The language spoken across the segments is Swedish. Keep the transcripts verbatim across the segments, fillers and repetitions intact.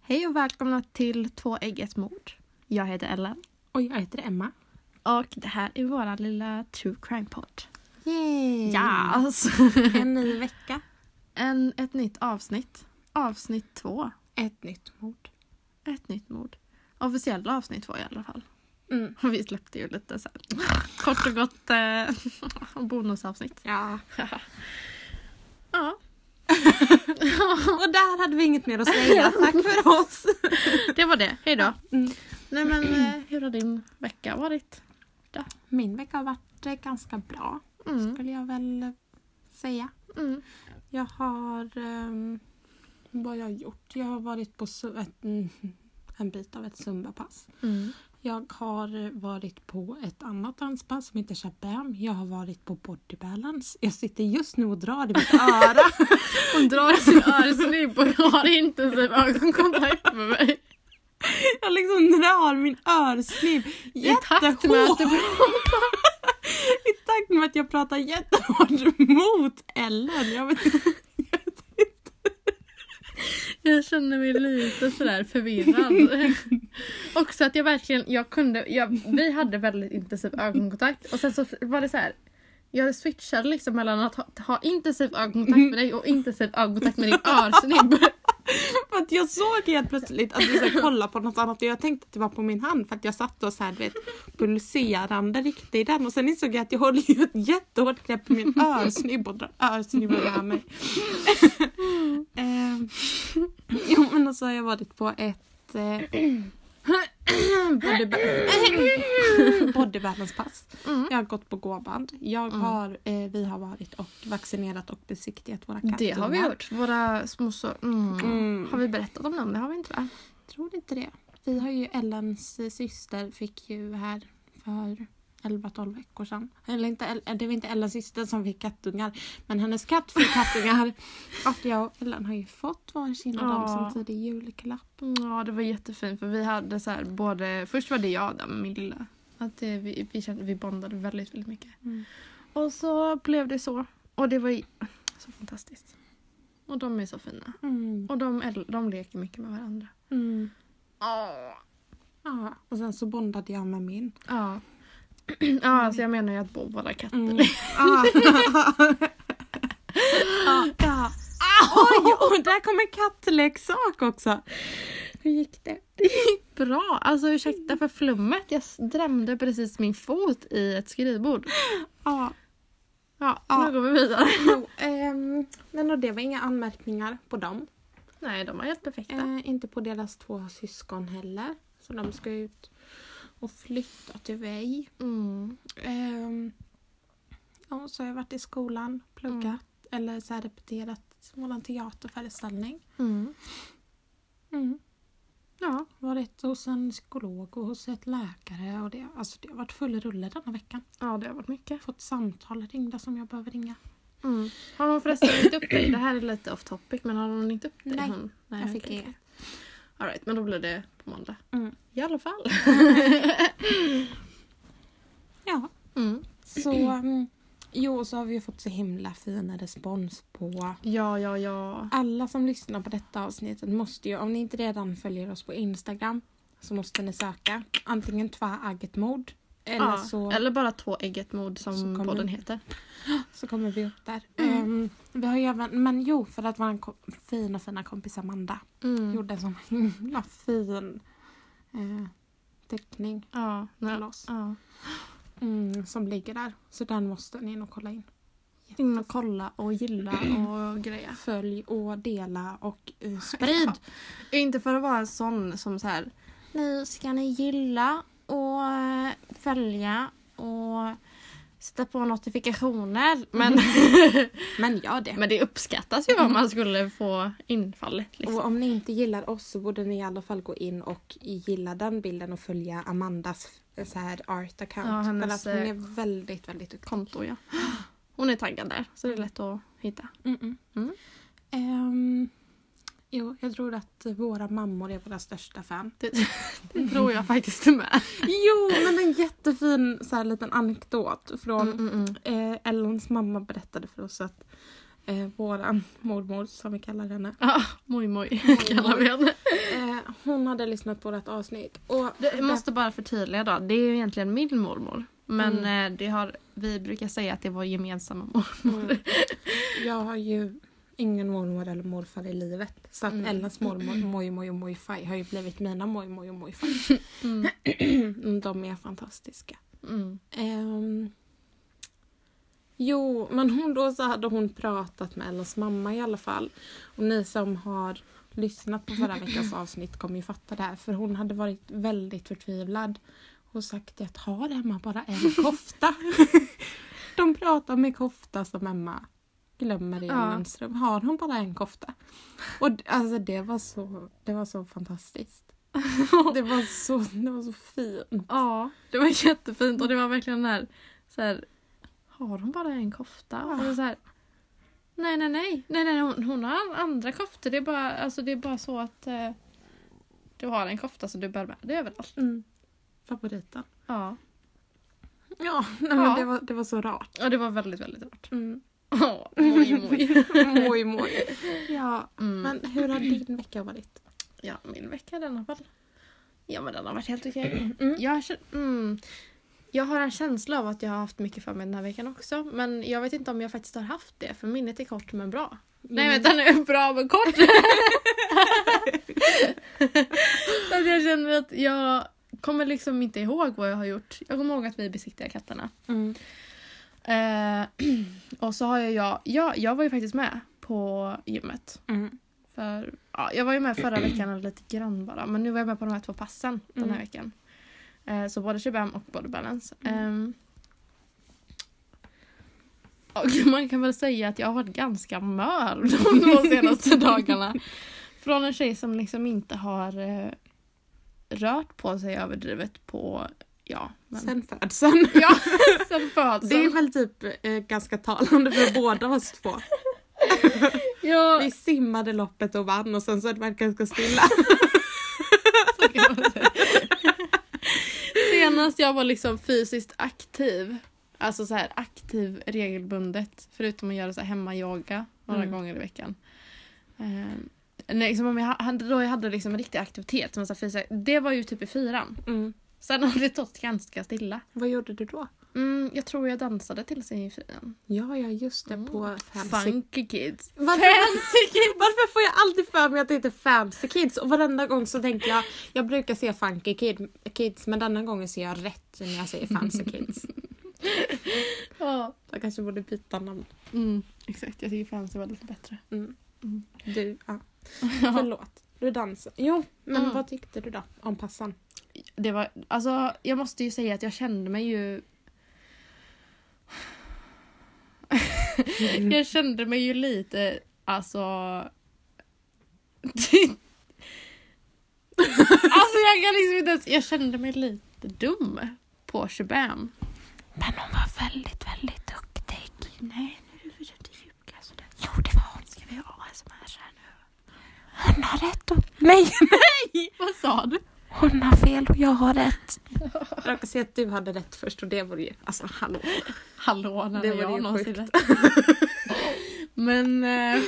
Hej och välkomna till Två ägg ett mord. Jag heter Ellen. Och jag heter Emma. Och det här är våra lilla True Crime-podd. Yay! Yes. En ny vecka. En, ett nytt avsnitt. Avsnitt två. Ett nytt mord. Ett nytt mord. Officiellt avsnitt två i alla fall. Mm. Och vi släppte ju lite så här kort och gott eh, bonusavsnitt. Ja. Ja. Och där hade vi inget mer att säga. Tack för oss. Det var det. Hej då. Mm. Nej men eh, hur har din vecka varit? Då? Min vecka har varit eh, ganska bra. Mm. Skulle jag väl säga. Mm. Jag har... Um, vad jag har gjort? Jag har varit på su- ett, mm, en bit av ett Zumba-pass. Mm. Jag har varit på ett annat danspass som heter Shabam. Jag har varit på Body Balance. Jag sitter just nu och drar i mitt öra. Hon drar sin örsnibb och har intensiv ögonkontakt med mig. Jag liksom drar min örsnibb jättehårt. I takt med att du pratar. I takt med att jag pratar jättehårt mot Ellen. Jag vet inte. Jag känner mig lite sådär förvirrad. Också att jag verkligen, jag kunde, jag, vi hade väldigt intensiv ögonkontakt. Och sen så var det så här, jag switchade liksom mellan att ha, ha intensiv ögonkontakt med dig och intensiv ögonkontakt med din örsnibb. För att jag såg helt plötsligt att du ska kolla på något annat och jag tänkte att det var på min hand för att jag satt och så här, du vet, pulserande riktigt i den och sen insåg jag att jag håller ju ett jättehårt grepp på min örsnibb och drar örsnibben med mig. eh, jo men och så har jag varit på ett eh, body, ba- body balance pass. Mm. Jag har gått på gåband. Jag Mm. har, eh, vi har varit och vaccinerat och besiktigat våra katter. Det har vi gjort. Våra små så, mm. Mm. Har vi berättat om dem? Det har vi inte va? Tror inte det. Vi har ju Ellens syster fick ju här för elva tolv veckor sedan. Eller inte, det var inte Ellens syster som fick kattungar. Men hennes katt fick kattungar. Och jag och Ellen har ju fått varsin av dem som tidig julklapp. Ja, det var jättefint. För vi hade så här både... Först var det jag där med min lilla. Att det, vi, vi, kände, vi bondade väldigt, väldigt mycket. Mm. Och så blev det så. Och det var ju så fantastiskt. Och de är så fina. Mm. Och de, de leker mycket med varandra. Mm. Oh. Ja, och sen så bondade jag med min. Ja. Ja, alltså jag menar ju att bo våra katter. Mm. Ah. ah. Ja. Oj, och där kommer kattleksak också. Hur gick det? Det gick bra. Alltså ursäkta för flummet. Jag drämde precis min fot i ett skrivbord. Ja. Ja, Ja. nu går vi vidare. Jo, ehm, men och det var inga anmärkningar på dem. Nej, de var helt perfekta. Eh, inte på deras två syskon heller. Så de ska ut och flytta till Väj. Mm. Ehm, ja, så har jag varit i skolan, pluggat. Mm. Eller så här repeterat våran teaterföreställning. Mm. Mm. Ja. Varit hos en psykolog och hos ett läkare. Och det, alltså det har varit full rulle denna veckan. Ja, det har varit mycket. Fått samtal ringda som jag behöver ringa. Mm. Har hon förresten ringt upp dig? Det här är lite off topic, men har hon ringt upp dig? Nej, hon... Nej jag fick okej, inget. okej. All right, men då blir det på måndag. Mm. I alla fall. Ja, Mm. så... Mm, jo, så har vi fått så himla fina respons på... Ja, ja, ja. Alla som lyssnar på detta avsnittet måste ju, om ni inte redan följer oss på Instagram, så måste ni söka antingen Två ägg ett mord eller ja. så, Eller bara Två ägg ett mord som Så kommer- podden heter. så kommer vi upp där. Mm. Ehm, vi har ju även, men jo, för att vara en ko- fina, fina kompis Amanda Mm. gjorde en sån himla fin eh, teckning Ja, till nej. oss Ja. mm, som ligger där. Så den måste ni nog kolla in. In och kolla och gilla och greja. Följ och dela och uh, sprid. Ja. Inte för att vara en sån som så här. Nu ska ni gilla och eh, följa och sätta på notifikationer. Men, Men gör det. men det uppskattas ju om man skulle få infallet. Liksom. Och om ni inte gillar oss så borde ni i alla fall gå in och gilla den bilden och följa Amandas så här art account. Ja, hennes, För att hon är väldigt, väldigt duktig. Konto, ja. Hon är taggad där, så det är lätt att hitta. Mm-mm. Mm. Um, jo, jag tror att våra mammor är våra största fan. Det, det tror jag faktiskt med. Jo, men en jättefin så här, liten anekdot från Mm, mm, mm. eh, Ellens mamma berättade för oss att eh, våran mormor som vi kallar henne. Ja, moj moj kallar vi henne. Eh, hon hade lyssnat på ett avsnitt. Och Jag måste bara förtydliga då. Det är ju egentligen min mormor. Men Mm. eh, det har, vi brukar säga att det var gemensamma mormor. Mm. Jag har ju ingen mormor eller morfar i livet. Så att Mm. Ellas mormor, mojmoj och mojfaj har ju blivit mina mojmoj och mojfaj. Mm. De är fantastiska. Mm. Ehm, jo, men hon då så hade hon pratat med Ellas mamma i alla fall. Och ni som har lyssnat på förra veckans avsnitt kommer ju fatta det här. För hon hade varit väldigt förtvivlad. Och sagt att har Emma bara en kofta? De pratar med kofta som Emma glömmer i Ja. Ellens rum. Har hon bara en kofta? Och d- alltså det var så, det var så fantastiskt. Det var så, det var så fint. Ja, det var jättefint. Och det var verkligen den här, så här, har hon bara en kofta? Och det är så här, nej, nej, nej. nej, nej hon, hon har andra koftor. Det är bara, alltså, det är bara så att eh, du har en kofta så du bär med det överallt. Mm. Favoriten. Ja. Ja, nej, men Ja. Det, var, det var så rart. Och det var väldigt, väldigt rart. Mm. Ja, moj, moj. Moj, moj. Ja, Mm. men hur har din vecka varit? Ja, min vecka den har väl... Ja, men den har varit helt okej. Mm. Jag, kän- mm, jag har en känsla av att jag har haft mycket för mig den här veckan också. Men jag vet inte om jag faktiskt har haft det. För minnet är kort men bra. Nej, vänta nu. Bra men kort. Så att jag känner att jag kommer liksom inte ihåg vad jag har gjort. Jag kommer ihåg att vi besiktiga katterna. Mm. Eh, och så har jag, jag... Jag, jag var ju faktiskt med på gymmet. Mm. För, ja, jag var ju med förra veckan lite grann bara. Men nu var jag med på de här två passen den här Mm. veckan. Eh, så både Shibam och Body Balance. Mm. Eh, och man kan väl säga att jag har varit ganska mör de två senaste dagarna. Från en tjej som liksom inte har eh, rört på sig överdrivet på... Ja, men, Sen födseln. ja, sen födseln. Det är väl typ eh, ganska talande för båda oss två. Ja, Vi simmade loppet och vann och sen så har det varit ganska stilla. så kan man säga. Senast jag var liksom fysiskt aktiv, alltså så här aktiv regelbundet, förutom att göra så här hemmayoga några Mm. gånger i veckan. Um, nej, liksom om jag hade, då jag hade liksom en riktig aktivitet som var så här fysisk, det var ju typ i fyran. Mm. Sen har det stått ganska stilla. Vad gjorde du då? Mm, jag tror jag dansade till sig i fyran. Ja, ja just det. Mm. På Fancy. Funky Kids. Varför, Fancy Kids! varför får jag alltid för mig att det heter Fancy Kids? Och varenda gång så tänker jag, jag brukar säga Funky kid, Kids, men denna gången ser jag rätt när jag säger Fancy Kids. Ja. Jag kanske borde byta namn. Mm, exakt, jag tycker Fancy var lite bättre. Mm. Mm. Du, ja. Förlåt. Du dansar. Jo, men Mm. vad tyckte du då om passan? Det var, alltså jag måste ju säga att jag kände mig ju Mm. jag kände mig ju lite alltså alltså jag kan liksom inte ens, jag kände mig lite dum på Shibam. Men hon var väldigt, väldigt duktig. Nej, nu vill du inte ljuga sådär. Jo, det var hon. Ska vi ha A S M R här nu? Hon har rätt och... Nej, nej! Vad sa du? Hon har fel och jag har rätt. Jag kan säga att du hade rätt först och det var ju... Alltså, hallå. Hallå, när Det det var jag ju någonsin sjukt. rätt. Men eh,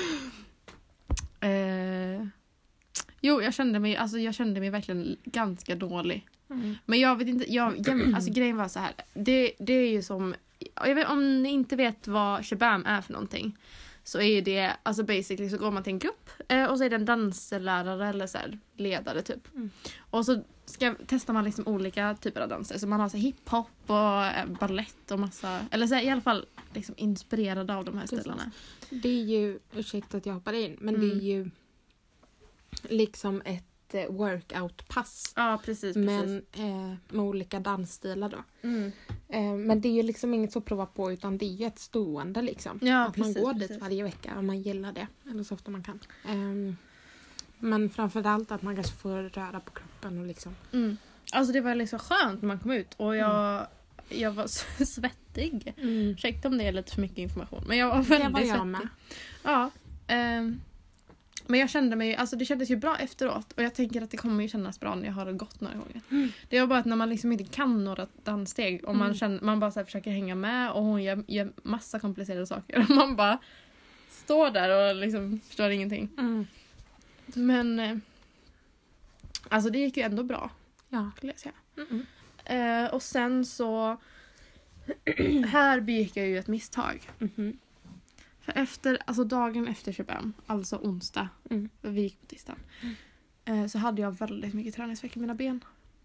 eh, jo, jag kände mig alltså jag kände mig verkligen ganska dålig. Mm. Men jag vet inte, jag, jäm, alltså grejen var så här. Det, det är ju som, jag vet, om ni inte vet vad Shibam är för någonting, så är det, alltså basically så går man till en grupp eh, och så är det en danslärare eller så här, ledare typ. Mm. Och så ska, testar man liksom olika typer av danser. Så man har så här hiphop och eh, ballett och massa, eller så här, i alla fall liksom inspirerad av de här Precis. stilarna. Det är ju, ursäkta att jag hoppar in, men det är Mm. ju liksom ett eh, workout-pass. Ja, precis, precis. Men eh, med olika dansstilar då. Mm. Eh, men det är ju liksom inget att prova på utan det är ju ett stående liksom. Ja, att precis, man går precis. dit varje vecka om man gillar det. Eller så ofta man kan. Eh, men framförallt att man kanske får röra på kroppen och liksom. Mm. Alltså det var liksom skönt när man kom ut och jag, jag var så svettig. Mm. Ursäkta om det är lite för mycket information, men jag var Det väldigt var jag svettig. med. Ja. ehm, men jag kände mig, alltså det kändes ju bra efteråt och jag tänker att det kommer ju kännas bra när jag har gått några gånger. Mm. Det var bara att när man liksom inte kan några danssteg och man, Mm. känner, man bara så här försöker hänga med och hon gör, gör massa komplicerade saker och man bara står där och liksom förstår ingenting. Mm. Men eh, alltså det gick ju ändå bra, Ja. skulle jag säga. Mm. Eh, och sen så här begick jag ju ett misstag. Mm. För efter, alltså dagen efter tjugofem, alltså onsdag, Mm. vi gick på tisdagen, eh, så hade jag väldigt mycket träningsvärk i mina ben.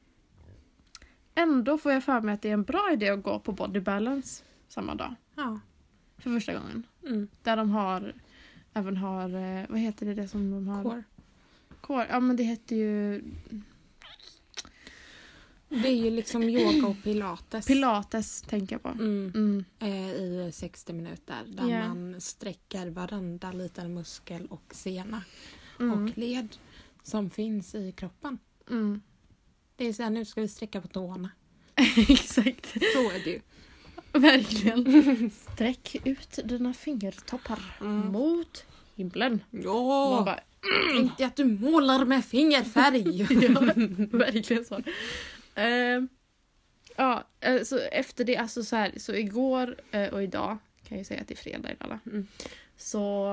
Ändå får jag för mig att det är en bra idé att gå på Body Balance samma dag. Ja. För första gången. Mm. Där de har, även har, eh, vad heter det, det som de har? Core. Core. Ja men det heter ju Det är ju liksom yoga och pilates. Pilates, tänker jag på. Mm. Mm. Eh, I sextio minuter. Där Ja. man sträcker varenda liten muskel och sena Mm. och led som finns i kroppen. Mm. Det är så här, nu ska vi sträcka på tårna. Exakt. Så är det ju. Verkligen. Sträck ut dina fingertoppar Mm. mot himlen. Ja! Man bara, Inte att du målar med fingerfärg. ja, verkligen så. Uh, ja, uh, så efter det, alltså så här, så igår uh, och idag, kan jag säga att det är fredag idag. Mm. Så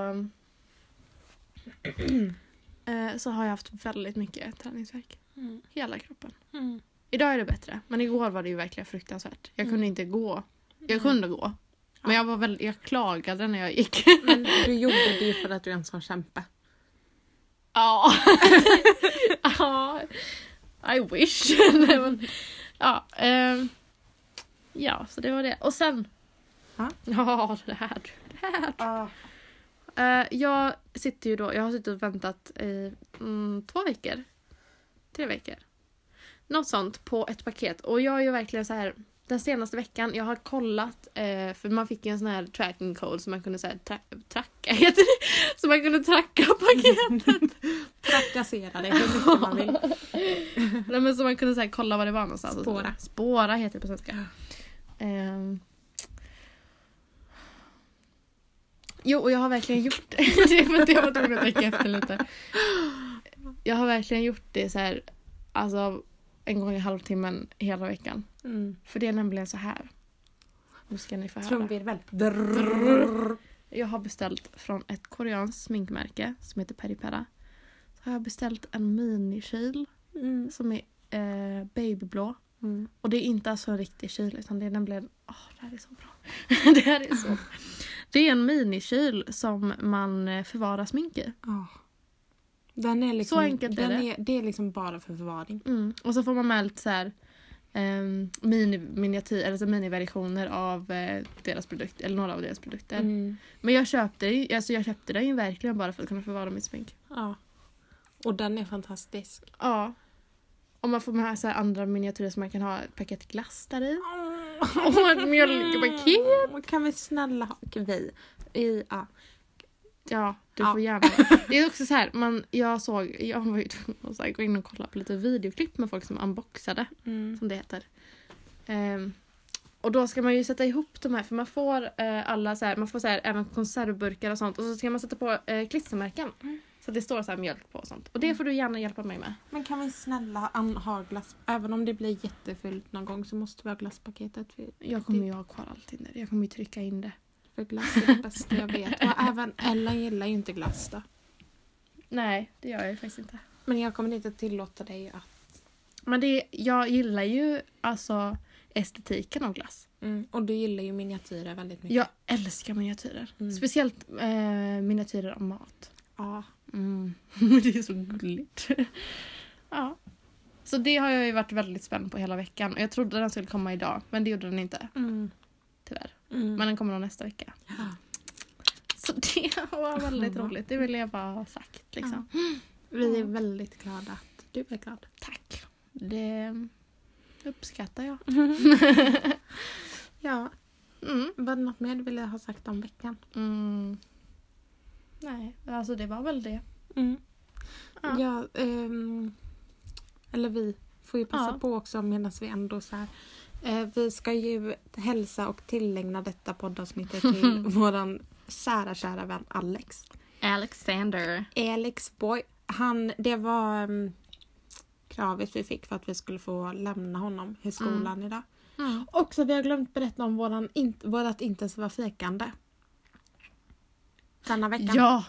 uh, så har jag haft väldigt mycket träningsvärk. Mm. Hela kroppen. Mm. Idag är det bättre, men igår var det ju verkligen fruktansvärt. Jag kunde Mm. inte gå. Jag Mm. kunde gå. Men Ja. jag var väldigt, jag klagade när jag gick. Men du gjorde det för att du är en sån kämpe. Ja. Ja. I wish. Nej, men, ja, ehm, ja, så det var det. Och sen. Ja. Ja, det här. Det här. Ah. Eh, jag sitter ju då, jag har suttit och väntat i mm, två veckor. Tre veckor. Något sånt på ett paket. Och jag är ju verkligen så här. Den senaste veckan, jag har kollat, eh, för man fick ju en sån här tracking code så man kunde så här, tra- tracka, heter det? Så man kunde tracka paketet. Trakassera dig hur mycket man vill. Nej, men så man kunde så här, kolla vad det var någonstans. och så. Spåra. Spåra heter det på svenska. Ehm. Jo, och jag har verkligen gjort det. Det är för att jag var tvungen att tänka efter lite. Jag har verkligen gjort det så här, alltså en gång i halvtimmen hela veckan. Mm. För det är nämligen så här. Nu ska ni få höra. Trumvirvel. Jag har beställt från ett koreanskt sminkmärke som heter Peripera. Så har jag beställt en minikyl Mm. som är eh, babyblå. Mm. Och det är inte alltså en riktig kyl utan det är nämligen, åh, det här är så bra. Det här är så. Det är en minikyl som man eh, förvarar smink i. Ah. Den är liksom, Så enkelt är den det. Är, det är liksom bara för förvaring. Mm. Och så får man med lite så här um, mini, miniatyr, eller så miniversioner av eh, deras produkt, eller några av deras produkter. Mm. Men jag köpte, ju- alltså jag köpte den ju verkligen bara för att kunna förvara mitt smink. Ja. Och den är fantastisk. Ja. Och man får med så här andra miniatyrer som man kan ha ett paket glass där i. Åh, Och ett mjölkpaket. Kan vi snälla ha vi i ja. Ja, du Ja. får gärna. Det är också så här, man, jag såg, jag var ju tvungen att så här, gå in och kolla på lite videoklipp med folk som unboxade, Mm. som det heter. Ehm, och då ska man ju sätta ihop de här, för man får eh, alla så här, man får så här, även konservburkar och sånt. Och så ska man sätta på eh, klistermärken. Mm. Så det står så här mjölk på och sånt. Och det får du gärna hjälpa mig med. Men kan vi snälla an- ha glass? Även om det blir jättefullt någon gång så måste vi ha glasspaketet. För, Jag kommer ju ha kvar allting där. Jag kommer ju trycka in det. för glass är det bästa jag vet. Och även Ellen gillar ju inte glass då. Nej, det gör jag ju faktiskt inte. Men jag kommer inte tillåta dig att... Men det, jag gillar ju alltså estetiken av glass. Mm. Och du gillar ju miniatyrer väldigt mycket. Jag älskar miniatyrer. Mm. Speciellt eh, miniatyrer av mat. Ja. Mm. Det är så gulligt. Ja. Så det har jag ju varit väldigt spänd på hela veckan. Och jag trodde den skulle komma idag. Men det gjorde den inte. Mm. Tyvärr. Mm. Men den kommer nog nästa vecka. Ja. Så det var väldigt Mm. roligt. Det vill jag bara ha sagt. Liksom. Vi är väldigt glada att du är glad. Tack. Det uppskattar jag. Ja. Mm. Var det något mer du ville ha sagt om veckan? Mm. Nej, alltså det var väl det. Mm. Ja. Ja, ehm, eller vi får ju passa Ja. på också medan vi ändå så här. Eh, vi ska ju hälsa och tillägna detta poddavsnittet till våran kära, kära vän Alex. Alexander. Alex boy. Han, det var um, kravet vi fick för att vi skulle få lämna honom i skolan Mm. idag. Mm. Och så vi har glömt berätta om våran, in, vårat intensiva fikande. denna veckan? Ja!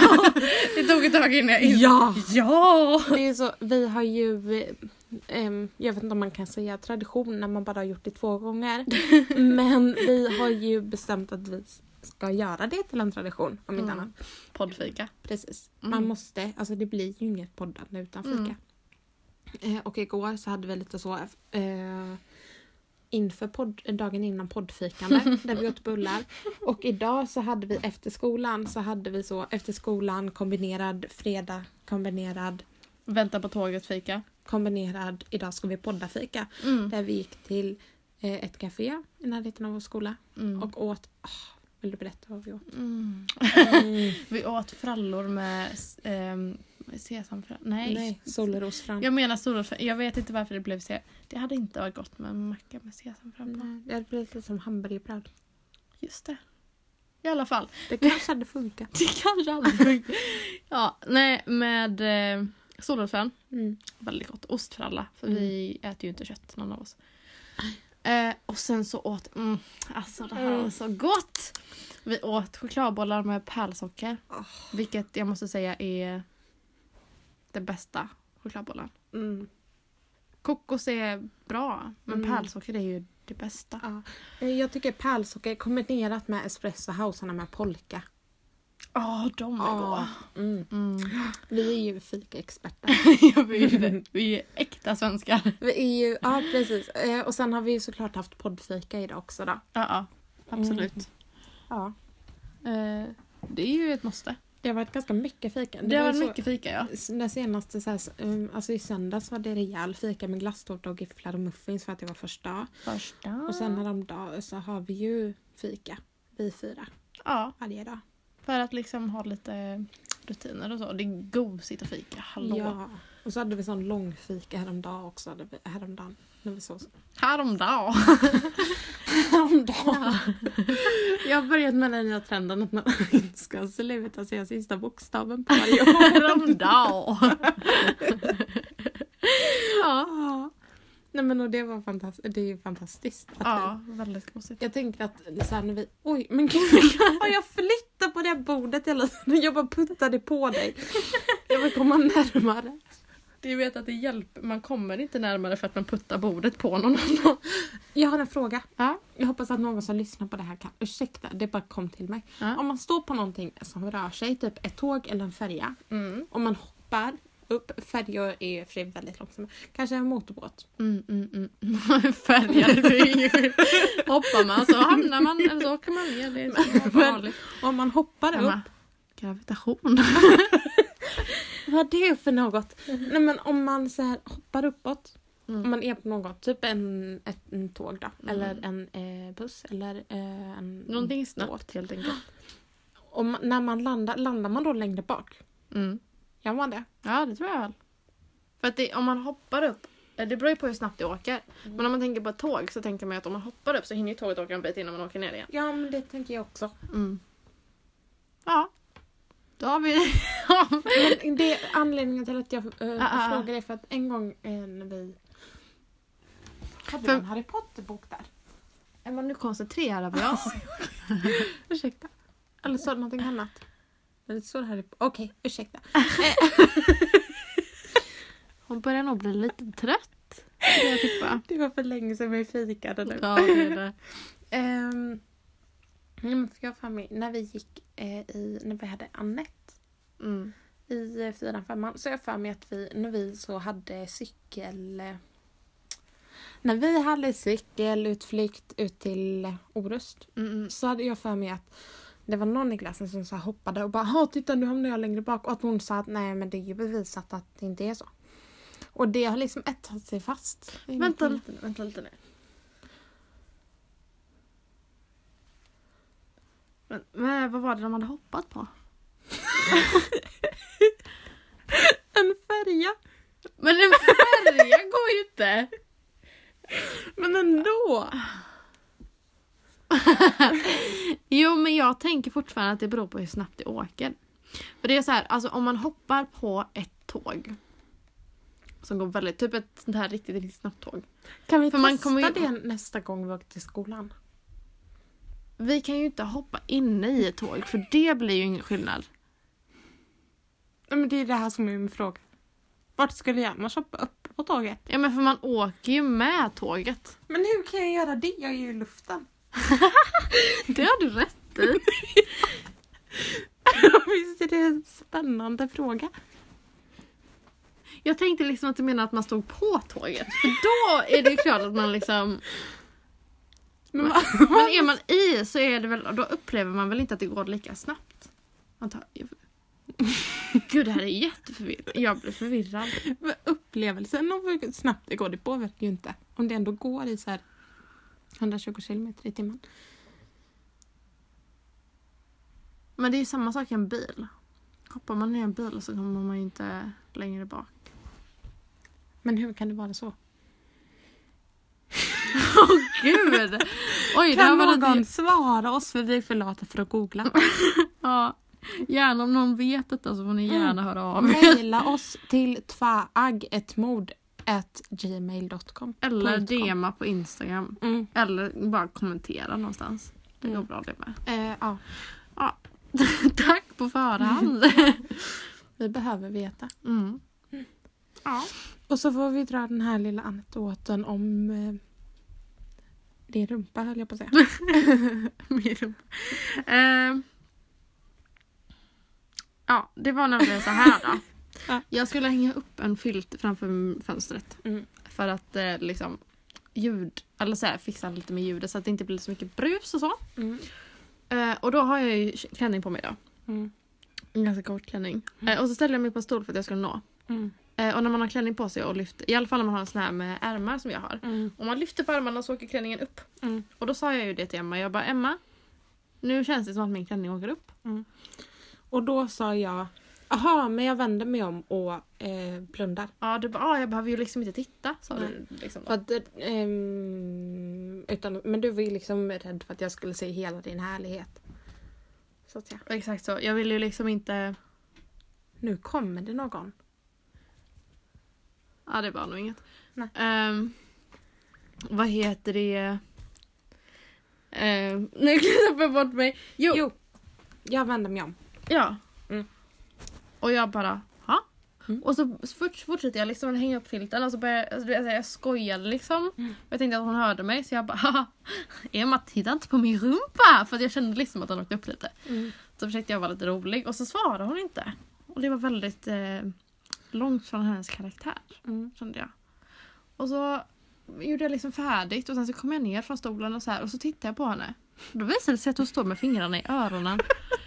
Det tog ett tag innan jag in. Ja! Ja! Det är så, vi har ju, eh, jag vet inte om man kan säga tradition när man bara har gjort det två gånger. Men vi har ju bestämt att vi ska göra det till en tradition, om inte Mm. annat. Poddfika. Precis. Mm. Man måste, alltså det blir ju inget poddande utan fika. Mm. Eh, och igår så hade vi lite så eh, inför podd, dagen innan poddfikande där vi åt bullar. Och idag så hade vi efter skolan så hade vi så efter skolan kombinerad fredag, kombinerad Vänta på tåget fika. kombinerad idag ska vi podda fika. Mm. Där vi gick till eh, ett café i närheten av vår skola Mm. och åt, oh, vill du berätta vad vi åt? Mm. Mm. Vi åt frallor med ähm, sesamfrön. Nej. Nej, solrosfrön. Jag menar solrosfrön. Jag vet inte varför det blev se. Det hade inte varit gott med en macka med sesamfrön på. Nej, det hade blivit lite som hamburgerbröd. Just det. I alla fall. Det kanske hade funkat. Det kanske aldrig funkar. Ja, nej, med eh, solrosfrön. Mm. Väldigt gott. Ostfralla. För Mm. vi äter ju inte kött, någon av oss. Eh, och sen så åt... Mm, alltså det här Mm. var så gott! Vi åt chokladbollar med pärlsocker. Oh. Vilket jag måste säga är det bästa chokladbollen. Mm. Kokos är bra, men Mm. pärlsocker är ju det bästa. Ja. Eh, Jag tycker pärlsocker kombinerat med espresso housearna med polka. Ja, oh, de är goda. Mm. Mm. Vi är ju fikaexperter. Ja, vi är ju det. Vi är äkta svenskar. Vi är ju, ja precis. Eh, Och sen har vi ju såklart haft poddfika idag också då. Ja, ja, absolut. Mm. Ja. Eh, det är ju ett måste. Det har varit ganska mycket fika. Det, har var varit ju mycket fika, ja. så, den senaste, så här, um, alltså i söndags var det rejäl fika med glasstårta och gifflar och muffins för att det var första dag. Första. Och sen häromdagen så har vi ju fika. Vi fyra. Ja, Varje dag. för att liksom ha lite rutiner och så. Det är gosigt att fika. Hallå. Ja. Och så hade vi sån lång fika häromdagen också. där vi- Häromdagen. När vi såg Häromdagen. Häromdagen. Jag har börjat med den nya trenden att man ska sluta säga sista bokstaven på varje ord. Häromdagen. Ja. Ja. Nej men och det var fantastiskt. Det är ju fantastiskt. Att Ja, väldigt gosigt. Jag tänker att så här, när vi... Oj, men gud, har jag flyttat på det här bordet hela tiden? Jag bara puttade på dig. Jag vill komma närmare. Du vet att det hjälper. Man kommer inte närmare för att man puttar bordet på någon annan. Jag har en fråga. Ja. Jag hoppas att någon som lyssnar på det här kan... Ursäkta, det bara kom till mig. Ja. Om man står på någonting som rör sig, typ ett tåg eller en färja. Mm. Om man hoppar upp, färjor är ju för väldigt långsamma. Kanske en motorbåt. Mm, mm, mm. Färgad, det är ingen skillnad. Hoppar man så hamnar man, eller så åker man ner. Det är så vanligt. Om man hoppar upp... Emma, gravitation. Vad är det för något? Nej men om man så här hoppar uppåt. Mm. Om man är på något, typ en, ett, en tåg då. Mm. Eller en eh, buss. Eller eh, en Någonting båt. snabbt helt enkelt. Om, när man landar, landar man då längre bak? Mm. Gör man det? Ja, det tror jag väl. För att det, om man hoppar upp, det beror ju på hur snabbt det åker. Mm. Men om man tänker på ett tåg så tänker man att om man hoppar upp så hinner ju tåget åka en bit innan man åker ner igen. Ja men det tänker jag också. Mm. Ja. Då har vi... Men det är anledningen till att jag äh, Ah, ah. frågar är för att en gång äh, när vi hade För- en Harry Potter-bok där. Emma, nu koncentrerar vi oss. Ursäkta. Eller så någonting annat. Eller så Harry Potter. Okej, ursäkta. Hon börjar nog bli lite trött. Det jag tippa. Det var för länge sedan vi fikade nu. Ja, det är det. Um, men för jag har för mig, när vi gick eh, i, när vi hade Annette Mm. i eh, fyran, femman, så jag för mig att vi, när vi så hade cykel, eh, när vi hade cykelutflykt ut till eh, Orust, Mm. så hade jag för mig att det var någon i klassen som så här hoppade och bara, ha titta nu hamnar jag längre bak, och att hon sa att nej men det är ju bevisat att det inte är så. Och det har liksom ettat sig fast. Vänta lite nu, vänta lite nu. Men, men vad var det de hade hoppat på? En färja. Men en färja går ju inte. Men ändå. Jo, men jag tänker fortfarande att det beror på hur snabbt det åker. För det är så här, alltså om man hoppar på ett tåg som går väldigt, typ ett sånt här riktigt, riktigt snabbt tåg. Kan vi För man testa kommer ju- det nästa gång vi åker till skolan? vi kan ju inte hoppa inne i ett tåg, för det blir ju ingen skillnad. Nej, men det är det här som är min fråga. Vart skulle jag annars hoppa upp på tåget? Ja, men för man åker ju med tåget. Men hur kan jag göra det? Jag är ju i luften. Det har du rätt i. Visst är det en spännande fråga? Jag tänkte liksom att du menar att man stod på tåget. För då är det ju klart att man liksom... Men, men är man i så är det väl... Då upplever man väl inte att det går lika snabbt. Antar jag. Gud, det här är jätteförvirrande. Jag blir förvirrad. Upplevelsen av hur snabbt det går, det påverkar ju inte. Om det ändå går i så här hundratjugo kilometer i timmen. Men det är ju samma sak i en bil. Hoppar man ner i en bil så kommer man ju inte längre bak. Men hur kan det vara så? Åh oh, gud! Oj, kan någon det... svara oss, för vi är för lata för att googla. Ja, gärna om någon vet detta så får ni gärna mm. höra av. Maila oss till tvaag.etmord at gmail dot com. Eller D M på Instagram. Mm. Eller bara kommentera någonstans. Det går mm. bra det med. Uh, ja. Ja. Tack på förhand. Vi behöver veta. Mm. Mm. Ja. Och så får vi dra den här lilla anekdoten om eh, din rumpa, höll jag på att säga. Min rumpa. Uh, ja, det var nämligen så här då. Ja. Jag skulle hänga upp en filt framför fönstret. Mm. För att eh, liksom ljud, eller så här, fixa lite med ljudet så att det inte blir så mycket brus och så. Mm. Uh, och då har jag ju klänning på mig då. Mm. En ganska kort klänning. Mm. Uh, och så ställer jag mig på en stol för att jag ska nå. Mm. Uh, och när man har klänning på sig och lyfter, i alla fall när man har en sån här med ärmar som jag har. Mm. Och man lyfter på armarna så åker klänningen upp. Mm. Och då sa jag ju det till Emma. Jag bara, Emma, nu känns det som att min klänning åker upp. Mm. Och då sa jag, aha, men jag vänder mig om och eh, blundar. Ja, du bara, ah, jag behöver ju liksom inte titta. Sa du liksom för att, ähm, utan, men du var ju liksom rädd för att jag skulle se hela din härlighet. Så att säga. Exakt så. Jag vill ju liksom inte... Nu kommer det någon. Ja, det var nog inget. Nej. Um, vad heter det? Um, nu glömde jag bort mig. Jo. jo. Jag vänder mig om. Ja. Mm. Och jag bara, ha? Mm. Och så fort, fortsätter jag liksom hänga upp filten och så börjar alltså, jag, jag skojade liksom. Mm. Jag tänkte att hon hörde mig så jag bara, haha, Emma, titta inte på min rumpa. För att jag kände liksom att hon åkte upp lite. Mm. Så försökte jag vara lite rolig och så svarade hon inte. Och det var väldigt eh, långt från hennes karaktär, mm. kände jag. Och så gjorde jag liksom färdigt och sen så kom jag ner från stolen och så här och så tittade jag på henne. Då visade det sig att hon står med fingrarna i öronen.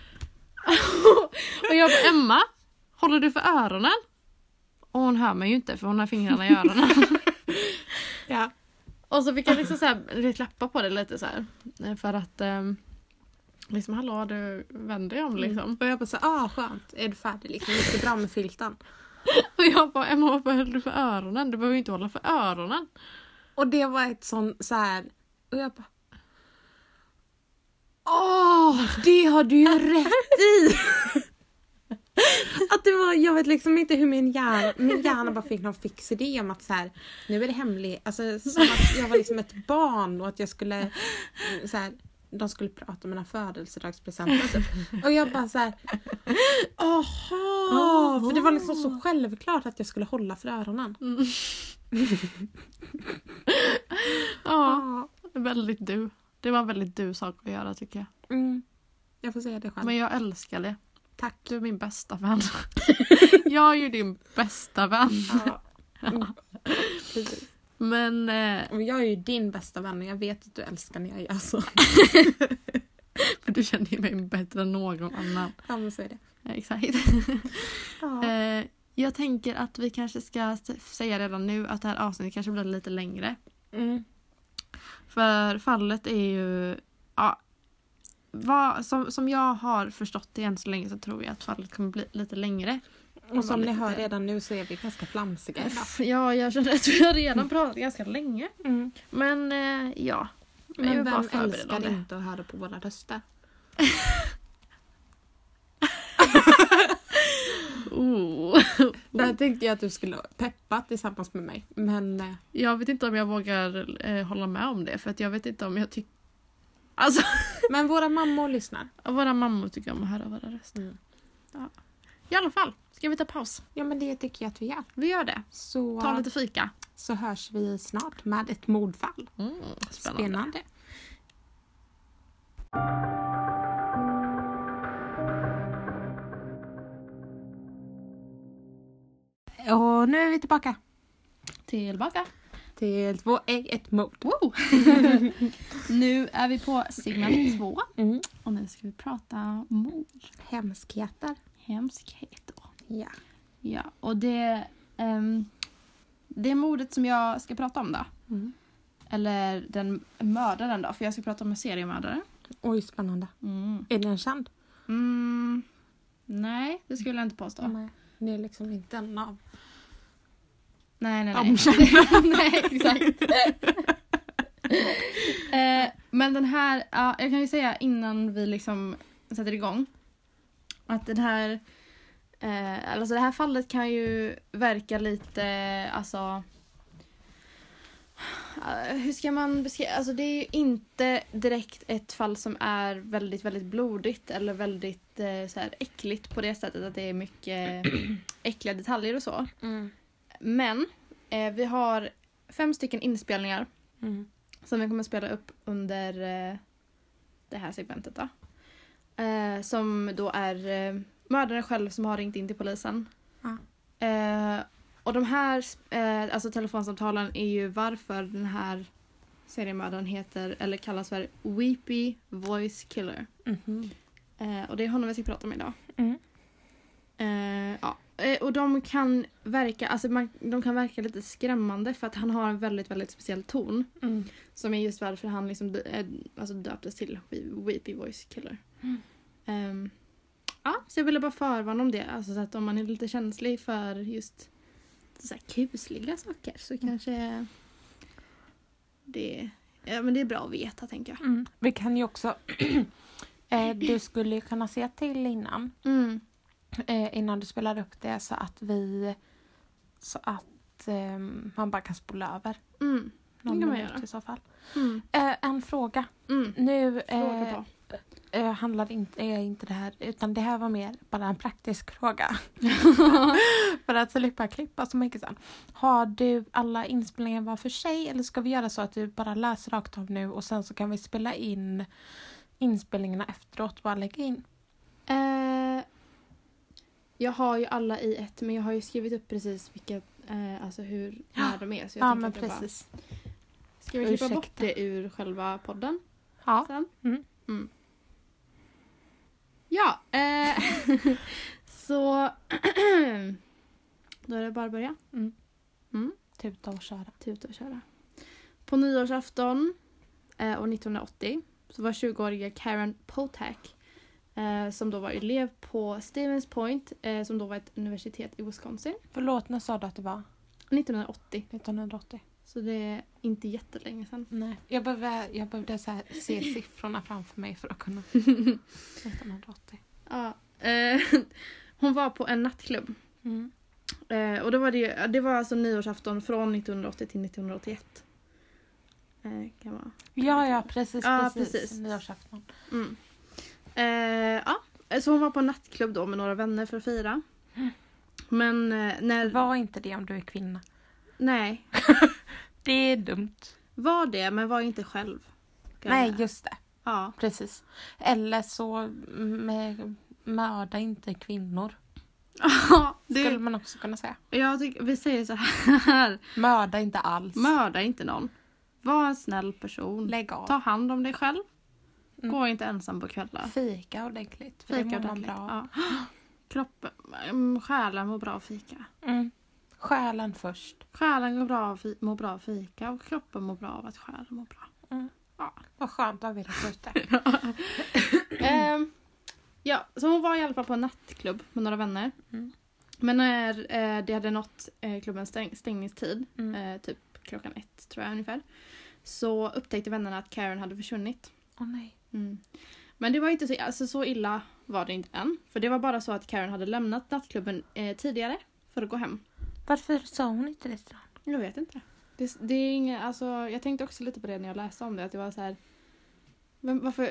Och jag bara, Emma, håller du för öronen? Och hon hör mig ju inte för hon har fingrarna i öronen. Ja. Och så fick jag liksom så här klappa på det lite så här. För att um, liksom, hallå, du vänder dig om liksom. Mm. Och jag bara så ah skönt, är du färdig liksom? Det är bra med filten. Och jag bara, Emma, varför höll du för öronen? Du behöver ju inte hålla för öronen. Och det var ett sån så här. Och jag bara, åh, det har du ju rätt i. Att det var, jag vet liksom inte hur min hjärna, min hjärna bara fick någon fix idé om att så här, nu är det hemligt. Alltså som att jag var liksom ett barn och att jag skulle så här, de skulle prata om mina födelsedagspresenter. Och jag bara så här, aha, för det var liksom så självklart att jag skulle hålla för öronen. Mm. Ja, väldigt du. Det var en väldigt du sak att göra tycker jag. Mm. Jag får säga det själv. Men jag älskar det. Tack. Du är min bästa vän. Jag är ju din bästa vän. Ja. Mm. Precis. Men eh... jag är ju din bästa vän och jag vet att du älskar när jag gör så. För du känner ju mig bättre än någon annan. Ja, men så är det. Ja, exakt. Ja. eh, jag tänker att vi kanske ska säga redan nu att det här avsnittet kanske blir lite längre. Mm. För fallet är ju... Ja, vad, som, som jag har förstått det än så länge så tror jag att fallet kommer bli lite längre. Och som ni hör redan nu så är vi ganska flamsiga idag. Ja, jag känner att vi har redan pratat ganska länge. Mm. Men eh, ja. Men vem älskar inte att höra på våra röster? oh. Där tänkte jag att du skulle peppa tillsammans med mig. Men eh. jag vet inte om jag vågar eh, hålla med om det. För att jag vet inte om jag tycker... Alltså... Men våra mammor lyssnar. Och våra mammor tycker om att höra våra röster. Mm. Ja. I alla fall, ska vi ta paus? Ja, men det tycker jag att vi gör. Vi gör det. Så, Ta lite fika. så hörs vi snart med ett mordfall. Mm, spännande. Spännande. Och nu är vi tillbaka Tillbaka. till två ägg, ett mord. Wow. Nu är vi på segment två. Mm. Och nu ska vi prata mord. Hemskheter. Hemskheter. Ja. Ja, och det, um, det mordet som jag ska prata om då. Mm. Eller den mördaren då. För jag ska prata om en seriemördare. Oj, spännande. Mm. Är den känd? Mm. Nej, det skulle jag inte påstå. Nej. Det är liksom inte en av. Nej, nej, Ja, nej. Nej, exakt. eh, men den här, ja, jag kan ju säga innan vi liksom sätter igång. Att den här, eh, alltså det här fallet kan ju verka lite, alltså, eh, hur ska man beskriva, alltså det är ju inte direkt ett fall som är väldigt, väldigt blodigt eller väldigt eh, så här äckligt på det sättet att det är mycket äckliga detaljer och så. Mm. Men eh, vi har fem stycken inspelningar Mm. som vi kommer spela upp under eh, det här segmentet då. Eh, som då är eh, mördaren själv som har ringt in till polisen. Ja. Eh, och de här eh, alltså telefonsamtalen är ju varför den här seriemördaren heter eller kallas för Weepy Voice Killer. Mhm. Eh, och det är honom vi ska prata om idag. Mm. Eh, ja. Eh, och de kan verka, alltså man, de kan verka lite skrämmande för att han har en väldigt, väldigt speciell ton. Mm. Som är just varför han liksom dö, äh, alltså döptes till Weepy Voice Killer. Mm. Um, ja, så jag ville bara förvarna om det. Alltså så att om man är lite känslig för just så här kusliga saker så Mm. kanske det, ja, men det är bra att veta, tänker jag. Mm. Vi kan ju också eh, du skulle ju kunna se till innan Mm. eh, innan du spelar upp det så att vi så att eh, man bara kan spola över Mm. någon kan man minut göra. i så fall. Mm. Eh, en fråga. Mm. Nu Fråga eh, på. eh, handlar inte, är inte det här utan det här var mer bara en praktisk fråga. För att slippa klippa så mycket sen. Har du alla inspelningar var för sig eller ska vi göra så att du bara läser rakt av nu och sen så kan vi spela in inspelningarna efteråt och bara lägga in? Eh, jag har ju alla i ett, men jag har ju skrivit upp precis vilka, eh, alltså hur när de är. Så jag Ja, tänker men att jag bara- precis. Ska vi klippa Ursäkta. bort det ur själva podden Ja. sen? Mm. Mm. Ja, eh, så då är det bara att börja. Mm. Mm. Tuta och köra. Tuta och köra. På nyårsafton eh, år nittonhundraåttio så var tjugoåriga Karen Potak eh, som då var elev på Stevens Point eh, som då var ett universitet i Wisconsin. Förlåt, när sa du att det var? nittonhundraåttio. nittonhundraåttio. Så det är inte jättelänge sedan. Nej. Jag behövde, jag behövde så här se siffrorna framför mig för att kunna. nittonhundraåttio. Ja, eh, hon var på en nattklubb. Mm. Eh, och då var det, ju- det var alltså nyårsafton från nittonhundraåttio till nittonhundraåttioett. Eh, kan vara. Ja, ja, precis. Ja, precis. precis. Nyårsafton. Mm. Eh, ja, så hon var på en nattklubb då med några vänner för att fira. Mm. Men eh, när... Var inte det om du är kvinna. Nej, Det är dumt. var det men var inte själv. Kan Nej, jag- just det. Ja. Precis. Eller så med, mörda inte kvinnor. Ja, Skulle det, man också kunna säga. jag tycker, vi säger så här. Mörda inte alls. Mörda inte någon. Var en snäll person. Lägg av. Ta hand om dig själv. Mm. Gå inte ensam på kvällar. Fika ordentligt. För Fika det mår man ordentligt. bra. Ja. Kroppen, mm, själen mår bra av fika. Mm. Själen först. Själen går bra av fi- mår bra av fika och kroppen mår bra av att själen mår bra. Mm. Ja. Vad skönt att vi rätt ut det. Ehm, ja, så hon var i alla fall på en nattklubb med några vänner. Mm. Men när eh, det hade nått eh, klubbens stäng- stängningstid, Mm. eh, typ klockan ett tror jag ungefär, så upptäckte vännerna att Karen hade försvunnit. Åh nej. Mm. Men det var inte så, alltså, så illa var det inte än. För det var bara så att Karen hade lämnat nattklubben eh, tidigare för att gå hem. Varför sa hon inte det till honom? Jag vet inte. Det, det är inga, alltså, jag tänkte också lite på det när jag läste om det. Att det var så här. Men varför,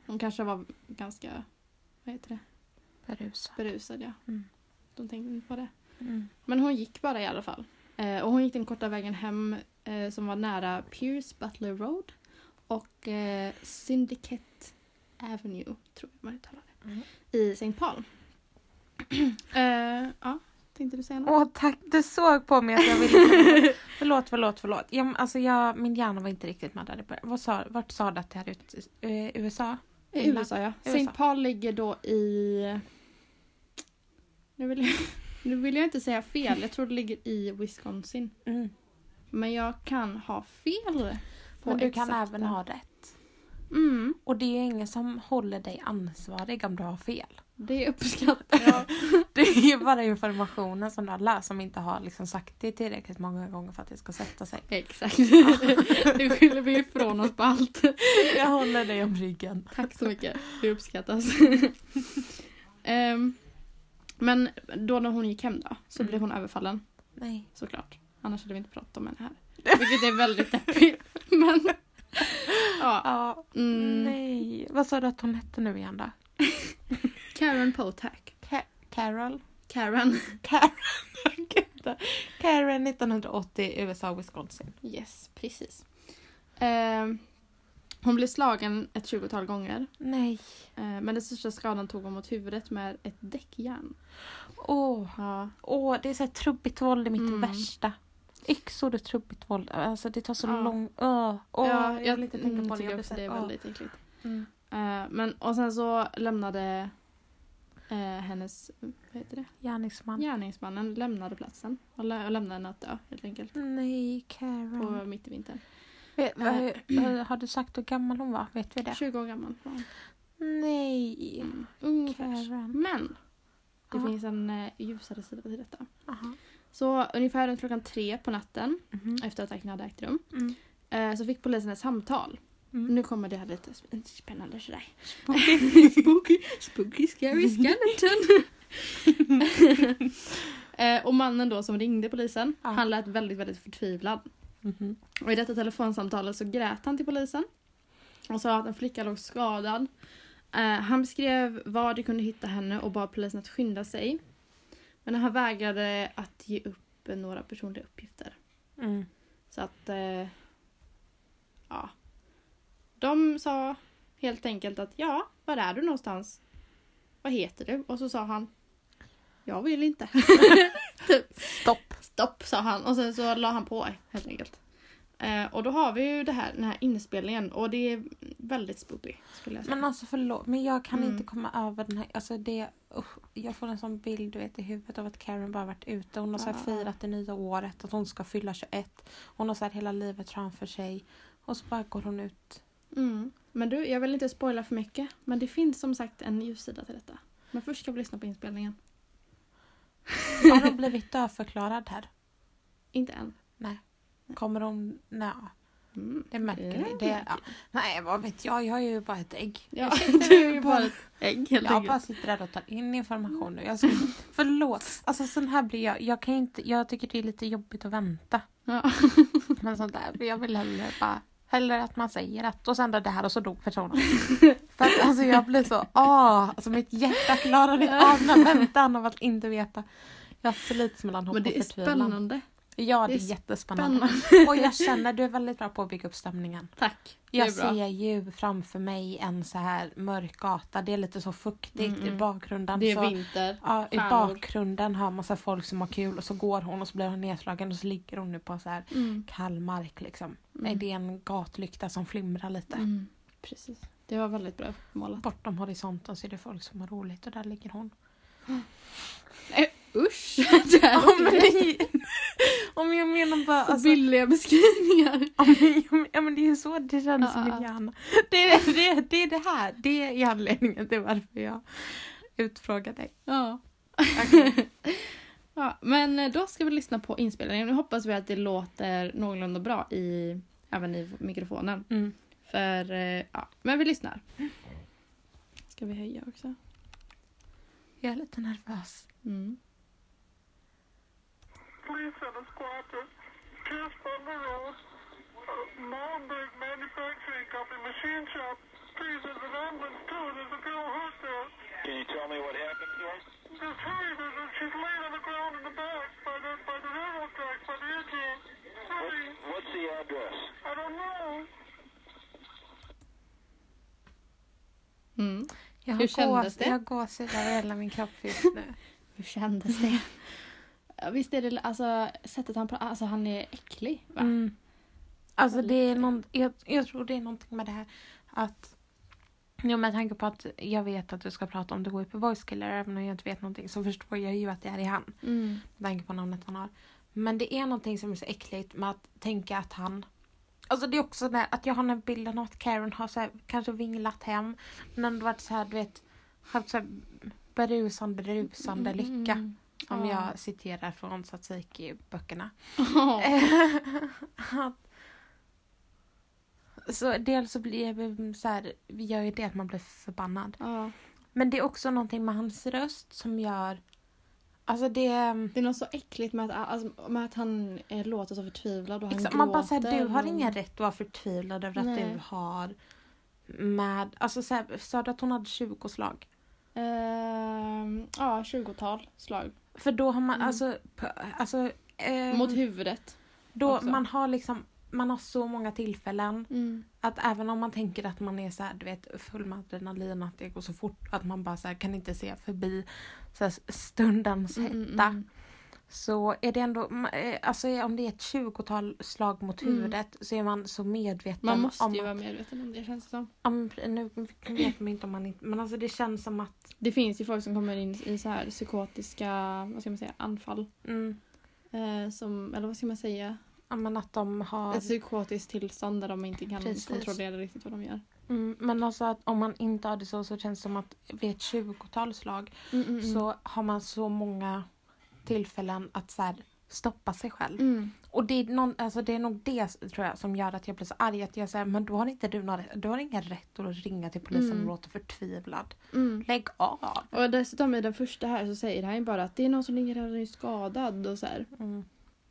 Hon kanske var ganska, vad heter det? Berusad. Berusad, ja. Mm. De tänkte inte på det. Mm. Men hon gick bara i alla fall. Eh, och hon gick den korta vägen hem eh, som var nära Pierce Butler Road och eh, Syndicate Avenue, tror jag man uttalar det, Mm. i Saint Paul. eh, ja, tänkte du säga något? Åh tack, du såg på mig att jag ville... förlåt, förlåt, förlåt. Jag, alltså jag, min hjärna var inte riktigt med där i början. Vad sa, vart sa du att det här ut? Uh, U S A? I U S A, ja. U S A. Saint Paul ligger då i... Nu vill, jag, nu vill jag inte säga fel. Jag tror det ligger i Wisconsin. Mm. Men jag kan ha fel. På Men du exakta. kan även ha rätt. Mm, Och det är ingen som håller dig ansvarig om du har fel. det uppskattar jag. Det är ju bara informationen som du har läst som inte har liksom sagt det tillräckligt många gånger för att det ska sätta sig. Exakt. Nu skyller vi ifrån oss på allt. Jag håller dig om ryggen. Tack så mycket. Det uppskattas. um, men då när hon gick hem då så Mm. blev hon överfallen. Nej. Såklart. Annars hade vi inte pratat om henne här. Vilket är väldigt deppigt. Men ja. Ja. Mm, Nej. Vad sa du att hon hette nu igen då? Karen Potak. Ka- Carol? Karen. Karen. Karen nittonhundraåttio, U S A, Wisconsin. Yes, precis. Um, hon blev slagen ett tjugotal gånger. Nej. Uh, men den största skadan tog hon mot huvudet med ett däckjärn. Åh, Ja. åh, det är så här trubbigt våld är mitt Mm. värsta. Yxor och trubbigt våld. Alltså det tar så Ja. lång... Åh, åh, ja, jag jag vill inte tänka mm, på det. tycker Jag blir också så det är här, åh. väldigt äckligt. Mm. Uh, men, och sen så lämnade uh, hennes, vad heter det? Gärningsman. Gärningsmannen lämnade platsen. Och, lä- och lämnade henne att dö, helt enkelt. Nej, Karen. På mitt i vintern. Vet, vad, vad, har du sagt hur gammal hon var? Vet vi det? tjugo år gammal var hon. Nej. Mm, ungefär. Karen. Men det Ja. finns en uh, ljusare sida till detta. Aha. Så ungefär runt klockan tre på natten, Mhm. efter att attacken hade ägt rum, Mm. uh, så fick polisen ett samtal. Mm. Nu kommer det här lite sp- spännande sådär. Spooky. spooky, spooky, scary skeleton. eh, och mannen då som ringde polisen, Ja. han lät väldigt, väldigt förtvivlad. Mhm. Och i detta telefonsamtalet så grät han till polisen och sa att en flicka låg skadad. Eh, han beskrev var de kunde hitta henne och bad polisen att skynda sig. Men han vägrade att ge upp eh, några personliga uppgifter. Mm. Så att, eh, ja. De sa helt enkelt att ja, var är du någonstans? Vad heter du? Och så sa han, jag vill inte. Stopp. Stopp, sa han. Och sen så la han på helt enkelt. Eh, och då har vi ju det här, den här inspelningen. Och det är väldigt spooky, skulle jag säga. Men alltså förlåt, men jag kan Mm. inte komma över den här, alltså det, usch, jag får en sån bild du vet i huvudet av att Karen bara varit ute, hon har så här Ja. firat det nya året, att hon ska fylla tjugoett, hon har så här hela livet framför sig och så bara går hon ut. Mm. Men du, jag vill inte spoila för mycket. Men det finns som sagt en ljussida till detta. Men först ska vi lyssna på inspelningen. Har hon blivit dödförklarad här? Inte än. Kommer hon, nej, Mm. det märker Ja, vi. Det, ja. Nej, vad vet jag, jag är ju bara ett ägg. Ja, Jag sitter du är ju på- bara ett ägg helt Jag enkelt. bara sitter där och tar in information nu. Jag ska, förlåt. Alltså sån här blir jag. Jag kan inte, jag tycker det är lite jobbigt att vänta. Ja. Men sånt där. Jag vill hellre bara, hellre att man säger att och sen då det här och så dog personen. För att alltså jag blir så, ah, alltså mitt hjärta klarar inte av den här väntan av att inte veta. Jag slits mellan hopp Men och det är förtvivlan. spännande. Ja, det är Det är jättespännande. Spännande. Och jag känner, du är väldigt bra på att bygga upp stämningen. Tack. Det Jag är bra. ser ju framför mig en så här mörk gata. Det är lite så fuktigt Mm, mm. i bakgrunden. Det är så, vinter. ja, i stjärnor. bakgrunden hör man så här folk som har kul och så går hon och så blir hon nedslagen och så ligger hon nu på så här Mm. kall mark liksom. Nej, Mm. det är en gatlykta som flimrar lite. Mm. Precis. Det var väldigt bra målat. Bortom horisonten så är det folk som har roligt och där ligger hon. Nej, usch! Det här Ja, men var det, om jag menar bara... så Alltså, billiga beskrivningar. ja, men, ja, men det är ju så det känns Ja, i ja. min hjärna. Det är det, det är det här. Det är anledningen till varför jag utfrågar dig. Ja. Okej. Ja, men då ska vi lyssna på inspelningen. Nu hoppas vi att det låter någorlunda bra i, även i mikrofonen. Mm. För, eh, ja, men vi lyssnar. Ska vi höja också? Jag är lite nervös. Mm. Police and a squad to Pierce Butler Road, uh, Malmberg Manufacturing Company, machine shop, pieces of ambulance too. There's a girl hurt there. Can you tell me what happened to her? There's her. There's a, she's laying on the ground in the back by the by the railroad tracks by the engine. Sorry, What, what's the address? I don't know. Mm. Jag Hur kändes gås, det? Jag har gåshud över hela min kropp just nu. Hur kändes det? Ja, visst är det alltså sättet han pratar, alltså han är äcklig, va? Mm. Alltså det är någon, jag, jag tror det är någonting med det här att jo, med tanke på att jag vet att du ska prata om The Whippy Voice Killer, även om jag inte vet någonting, så förstår jag ju att det är i han. Mm. Med tanke på namnet han har. Men det är någonting som är så äckligt med att tänka att han... Alltså det är också det att jag har den här bilden av att Karen har så här, kanske vinglat hem. Men ändå varit så här, du vet, haft så här berusande, rusande lycka. Mm. Om Ja. jag citerar från Tsatsiki-böckerna. Ja. Så dels så blir det så här, vi gör ju det att man blir förbannad. Ja. Men det är också någonting med hans röst som gör... Alltså det... Det är något så äckligt med att, alltså, med att han eh, låter så förtvivlad och han Exakt, gråter. man bara säger du har och... ingen rätt att vara förtvivlad över Nej. att du har med... Alltså så här, sa du att hon hade tjugo slag? Ehm, ja, tjugotal slag. För då har man Mm. alltså... p- alltså eh, Mot huvudet. då också. man har liksom... Man har så många tillfällen Mm. att även om man tänker att man är så här, du vet, full med adrenalin, att det går så fort att man bara så här, kan inte se förbi så här, stundens hetta. Mm, mm, mm. Så är det ändå, eh, alltså om det är ett tjugotal slag mot Mm. huvudet så är man så medveten Man måste om ju att, vara medveten om det, känns det som. om, nu vet man inte om man inte, men alltså det känns som att Det finns ju folk som kommer in i så här psykotiska, vad ska man säga, anfall. mm, Eh, som, eller vad ska man säga? ja, men att de har Ett psykotiskt tillstånd där de inte kan Precis. kontrollera riktigt vad de gör. mm, men alltså att om man inte har det så så känns det som att vid ett tjugotal slag Mm, mm, mm. så har man så många tillfällen att så här, stoppa sig själv. Mm. Och det är, någon, alltså det är nog det tror jag som gör att jag blir så arg. Att jag säger, men då har inte du någon, du har ingen rätt att ringa till polisen Mm. och låta förtvivlad. Mm. Lägg av. Och dessutom i den första här så säger han ju bara att det är någon som ligger där och är skadad och så här. Mm.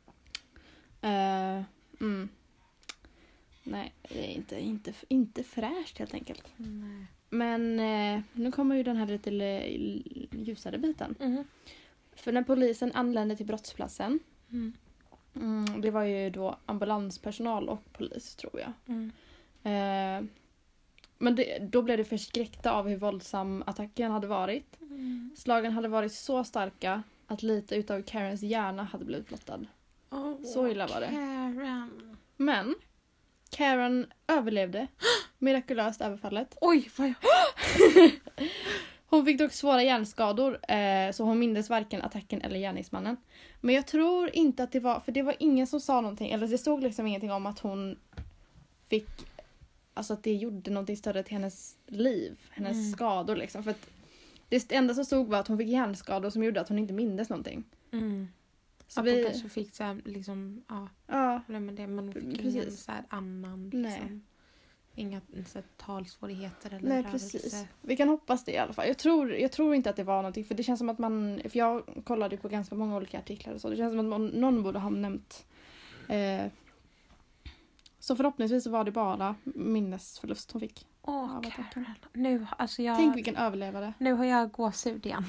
Eh, mm. Nej, det är inte, inte, inte fräscht helt enkelt. Nej. Men eh, nu kommer ju den här lite l- ljusare biten. Mm. För när polisen anlände till brottsplatsen, Mm. mm, det var ju då ambulanspersonal och polis tror jag. Mm. Eh, men det, då blev det förskräckta av hur våldsam attacken hade varit. Mm. Slagen hade varit så starka att lite utav Karens hjärna hade blivit blottad. Oh, Så illa var det. Karen. Men Karen överlevde mirakulöst överfallet. Oj, vad jag... Hon fick dock svåra hjärnskador eh, så hon mindes varken attacken eller gärningsmannen. Men jag tror inte att det var, för det var ingen som sa någonting, eller det stod liksom ingenting om att hon fick, alltså att det gjorde någonting större till hennes liv, hennes Mm. skador liksom. För att det enda som stod var att hon fick hjärnskador som gjorde att hon inte mindes någonting. Mm. Så Att vi, hon kanske fick så här, liksom, ja, ja, problem med det. Men hon fick ingen Precis. så här annan, Nej. liksom, inga så här, talsvårigheter eller nej rörelse. precis. Vi kan hoppas det i alla fall. Jag tror, jag tror inte att det var någonting, för det känns som att man, för jag kollade på ganska många olika artiklar och så, det känns som att man, någon borde ha nämnt. Eh, så förhoppningsvis så var det bara minnesförlust hon fick. Åh, Ja, vad tackar. Karen. Nu, alltså jag, Tänk vilken överlevare. nu har jag gåshud igen.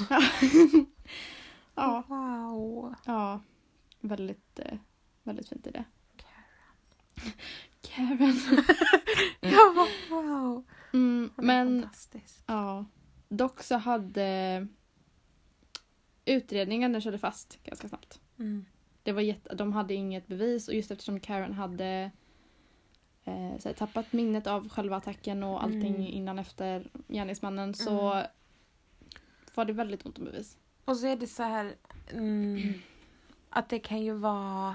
Ja, Wow. ja, väldigt, eh, väldigt fint i det. Karen. Karen. Ja, wow. Mm, Hon är men fantastisk. ja, dock så hade utredningen, den körde fast ganska snabbt. Mm. Det var jätte, de hade inget bevis och just eftersom Karen hade eh, så här, tappat minnet av själva attacken och allting Mm. innan efter gärningsmannen så Mm. var det väldigt ont om bevis. Och så är det så här mm, att det kan ju vara,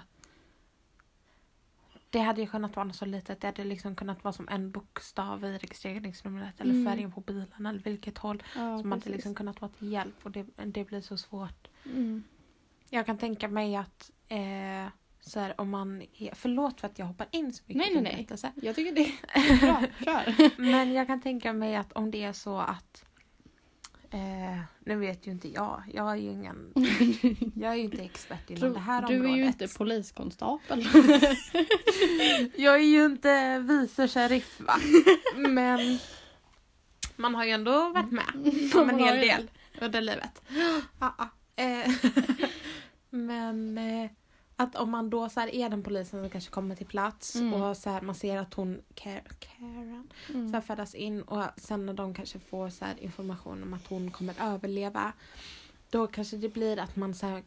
det hade ju kunnat vara något så litet, det hade liksom kunnat vara som en bokstav i registreringsnumret eller Mm. färgen på bilen eller vilket håll Ja, som hade precis. liksom kunnat vara till hjälp och det, det blir så svårt. Mm. Jag kan tänka mig att eh, så här, om man är, förlåt för att jag hoppar in så mycket Nej, i nej, din nej. berättelse. Jag tycker det är bra. Kör. Men jag kan tänka mig att om det är så att eh, nu vet ju inte jag. Jag är ju ingen jag är ju inte expert inom det här du området. är ju inte poliskonstapel. Jag är ju inte vice sheriff va. Men Man har ju ändå varit med Ja, om en man har hel ju del under livet. Ja, ja. Eh, Men eh, att om man då så här är den polisen som kanske kommer till plats Mm. och så här, man ser att hon Karen, Karen Mm. så här färdas in och sen när de kanske får så här information om att hon kommer överleva, då kanske det blir att man så här,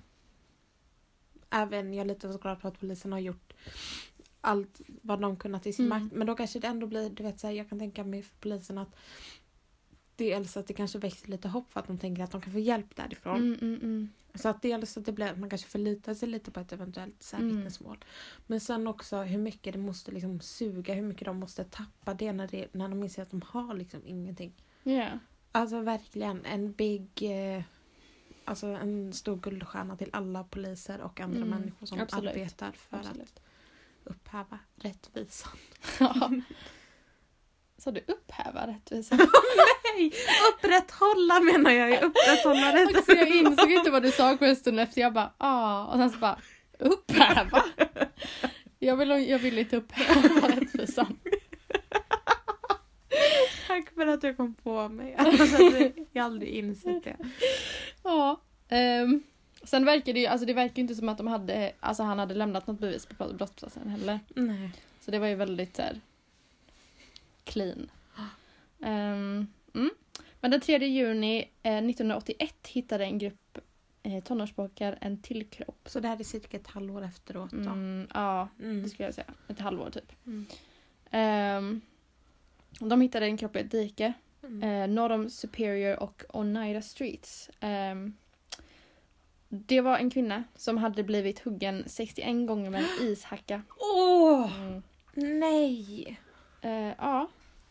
även jag litar såklart på att polisen har gjort allt vad de kunnat i sin Mm. makt, men då kanske det ändå blir, du vet så här, jag kan tänka mig för polisen att dels att det kanske växer lite hopp för att de tänker att de kan få hjälp därifrån. Mm, mm, mm. Så att dels att det blir att man kanske förlitar sig lite på ett eventuellt så här Mm. vittnesmål. Men sen också hur mycket det måste liksom suga, hur mycket de måste tappa det när, det, när de inser att de har liksom ingenting. Ja. Alltså verkligen en big, eh, alltså en stor guldstjärna till alla poliser och andra Mm, människor som absolut. arbetar för Absolut. att upphäva rättvisan. Ja. Så du upphäva rättvisa? Nej, upprätthålla menar jag ju, upprätthålla rättvisan. Också, jag insåg inte vad du sa en stund efter. Jag bara, ah. Och sen så bara, upphäva? Jag vill, jag vill inte upphäva rättvisan. Tack för att du kom på mig. Alltså, hade jag aldrig insett det. Ja. Um, sen verkar det ju, alltså det verkar ju inte som att de hade, alltså han hade lämnat något bevis på brottsplatsen heller. Nej. Så det var ju väldigt så här clean. Um, mm. Men den tredje juni eh, nittonhundraåttioett hittade en grupp eh, tonårspojkar en till kropp. Så det här är cirka ett halvår efteråt då? Mm, ja, Mm. det skulle jag säga. Ett halvår typ. Mm. Um, de hittade en kropp i ett dike. Mm. Eh, norr om Superior och Oneida Streets. Um, det var en kvinna som hade blivit huggen sextioen gånger med en ishacka. Åh! Mm. Nej! Eh, ja.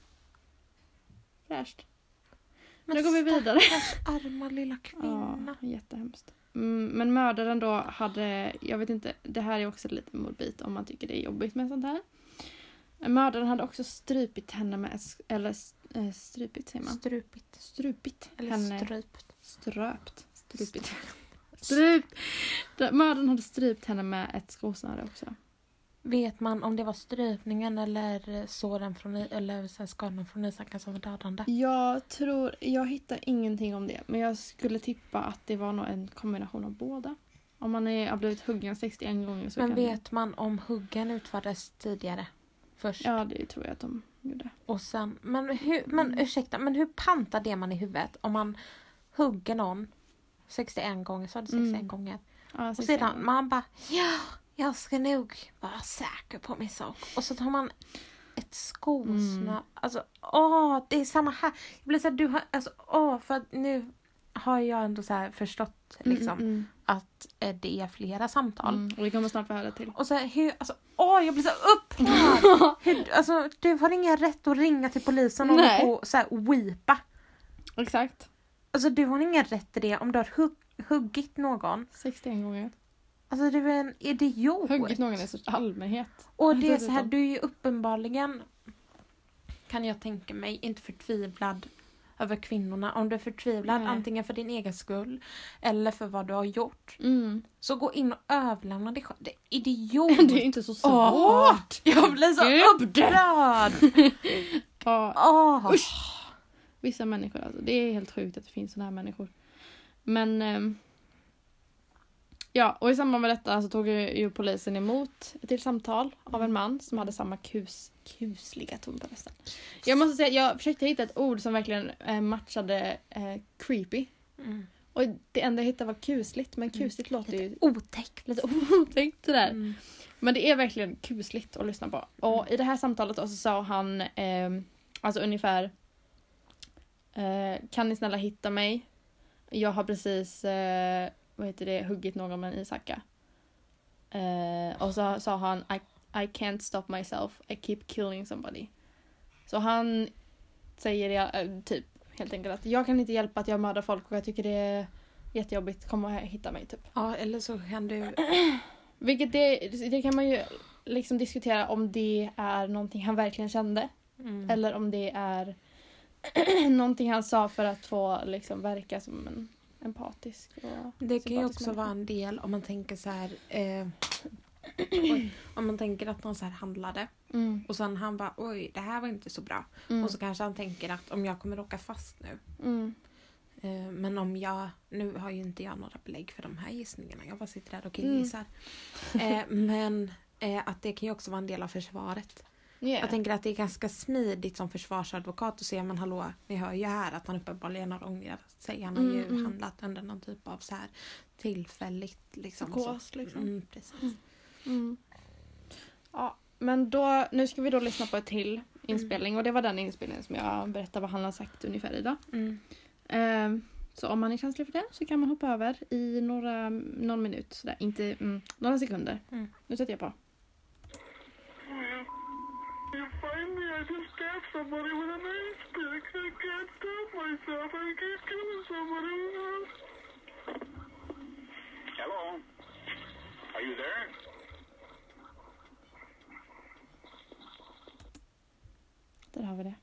Fräscht. Men Nu går vi vidare. stackars arma lilla Ja, kvinna. jättehemskt. Mm, men mördaren då hade, jag vet inte, det här är också lite morbid om man tycker det är jobbigt med sånt här. Mördaren hade också strypit henne med, ett- eller äh, strypit säger man. Strupit. Strupit Eller henne. strypt. Ströpt. Strupit. Strypt. Mördaren hade strypt henne med ett skosnöre också. Vet man om det var strypningen eller såren från i- eller så här skadan från ishackan som var dödande? Jag tror, jag hittar ingenting om det. Men jag skulle tippa att det var nog en kombination av båda. Om man är, har blivit huggen sextioen gånger så Men kan vet man om huggen utfördes tidigare? Först. det. Ja, det tror jag att de gjorde. Och sen, men hur, men ursäkta, men hur pantar det man i huvudet om man hugger någon sextioen gånger, så är det sextioen Mm. gånger. Ja, Och så sedan ser man bara, ja, jag ska nog vara säker på min sak. Och så tar man ett skosnö. Mm. Alltså, åh, det är samma här. Jag blir så här, du har, alltså, åh, för att nu har jag ändå så här förstått Mm, liksom mm, att eh, det är flera samtal. mm. Och vi kommer snart få höra till. Och så här, hur, alltså, åh, jag blir så upprörd. Hur, alltså, du har ingen rätt att ringa till polisen och, Nej. och så här, weepa. Exakt. Alltså, du har ingen rätt till det om du har hugg, huggit någon. sextioen gånger. Alltså, du är en idiot. Huggit någon i största allmänhet. Och det är Alltså, så här, det- du är ju uppenbarligen, kan jag tänka mig, inte förtvivlad över kvinnorna. Om du är förtvivlad Nej. antingen för din egen skull eller för vad du har gjort. Mm. Så gå in och överlämna dig själv. Det är idiot. Det är inte så svårt. Åh, jag blir så Gud. upprörd. Ja, Åh. vissa människor, alltså, det är helt sjukt att det finns såna här människor. Men ehm, ja, och i samband med detta så tog ju ju polisen emot ett till samtal av en man som hade samma kus, kusliga ton på rösten. Jag måste säga, jag försökte hitta ett ord som verkligen eh, matchade eh, creepy. Mm. Och det enda jag hittade var kusligt, men kusligt låter ju Otäckt. lite otäckt sådär. Mm. Men det är verkligen kusligt att lyssna på. Och i det här samtalet då så sa han eh, alltså ungefär eh, kan ni snälla hitta mig? Jag har precis eh, vad heter det, huggit någon med en ishacka. Eh, och så sa han I, I can't stop myself. I keep killing somebody. Så han säger ja, eh, typ helt enkelt att jag kan inte hjälpa att jag mördar folk och jag tycker det är jättejobbigt. Kom och hitta mig typ. Ja, eller så kan du... Vilket det, det kan man ju liksom diskutera om det är någonting han verkligen kände. Mm. Eller om det är någonting han sa för att få liksom verka som en empatisk. Och Det kan ju sympatisk också människa. vara en del om man tänker så här... Eh, oj, om man tänker att någon så här handlade Mm. Och sen han bara, oj, det här var inte så bra. Mm. Och så kanske han tänker att om jag kommer åka fast nu. Mm. Eh, men om jag, nu har ju inte jag några belägg för de här gissningarna. Jag bara sitter där och killgissar. Mm. Eh, men eh, att det kan ju också vara en del av försvaret. Yeah. Jag tänker att det är ganska smidigt som försvarsadvokat att se, men hallå, ni hör ju här att han uppenbarligen har ångrat sig. Han har Mm, ju mm. handlat under någon typ av så här tillfälligt liksom. Psykos, så. liksom. Mm, precis. Mm. Mm. Ja, men då, nu ska vi då lyssna på ett till inspelning. Och det var den inspelningen som jag berättade vad han har sagt ungefär idag. Mm. Eh, så om man är känslig för det så kan man hoppa över i några, någon minut. Sådär. Inte, mm, några sekunder. Mm. Nu sätter jag på. You find me, I just stabbed somebody with a knife stick. I can't stop myself. I keep killing somebody. Hello? Are you there? Där har vi det.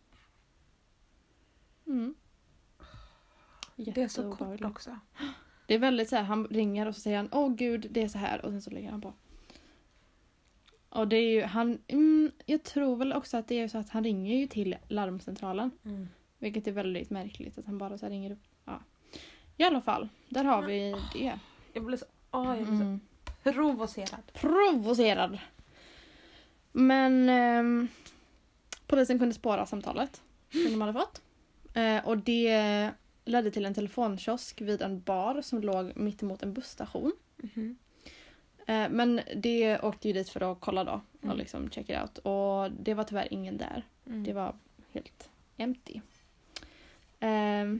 Mm. Det är så kort Jätteobehagligt. också. Det är väldigt så här, han ringer och så säger han, åh gud, det är så här. Och sen så lägger han på. Och det är ju, han, mm, jag tror väl också att det är så att han ringer ju till larmcentralen. Mm. Vilket är väldigt märkligt att han bara så här ringer upp. Ja. I alla fall, där har vi det. Jag blir så, åh, jag blir Mm. så provocerad. Provocerad. Men ehm, polisen kunde spåra samtalet som de hade fått. Eh, och det ledde till en telefonkiosk vid en bar som låg mitt emot en busstation. Mhm. Eh, men det åkte ju dit för att kolla då och Mm. liksom check it out. Och det var tyvärr ingen där. Mm. Det var helt empty. Ehm.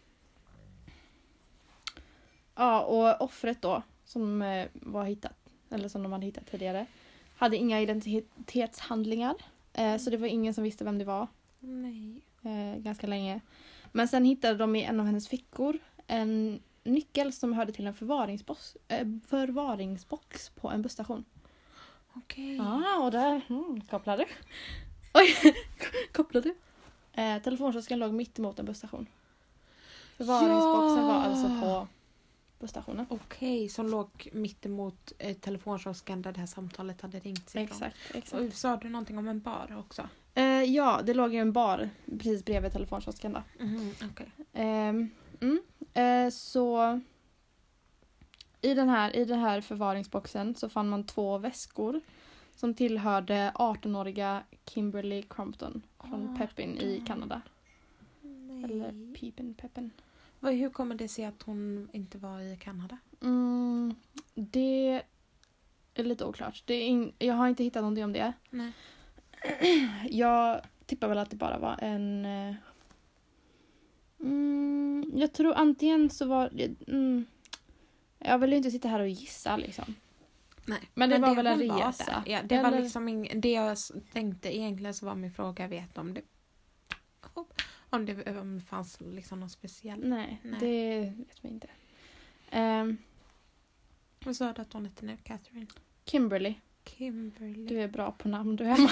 Ja, och offret då som eh, var hittat, eller som de hade hittat tidigare, hade inga identitetshandlingar. Eh, så det var ingen som visste vem det var Nej. eh, ganska länge. Men sen hittade de i en av hennes fickor en nyckel som hörde till en förvaringsbox, eh, förvaringsbox på en busstation. Okej. Ja, och där mm, kopplar du. Oj, kopplar du? Eh, telefonkiosken låg mitt emot en busstation. Förvaringsboxen Ja. var alltså på busstationen. Okej, som låg mitt emot eh, telefonkiosken där det här samtalet hade ringt sig ifrån. Exakt, exakt. Och sa du någonting om en bar också? Eh, ja, det låg ju en bar precis bredvid telefonkiosken då. Mhm, okej. Ehm, mm, eh, så i den, här, i den här förvaringsboxen så fann man två väskor som tillhörde arton-åriga Kimberly Crompton från Pepin i Kanada. Eller Nej. Pepin, Pepin. Vad- Hur kommer det sig att hon inte var i Kanada? Mm, det är lite oklart. Det är in, jag har inte hittat någonting om det. Nej. Jag tippar väl att det bara var en... eh, Mm, jag tror antingen så var det... Mm, jag vill ju inte sitta här och gissa liksom. Nej. Men det var väl en hon var resa. där. Ja, det var Eller- liksom ing- det jag s- tänkte egentligen, så var min fråga, vet om det om det, om det fanns liksom någon speciell. Nej, Nej. det vet vi inte. Ehm, Vad sa du att hon hette nu? Catherine? Kimberly. Kimberly. Du är bra på namn, du Emma.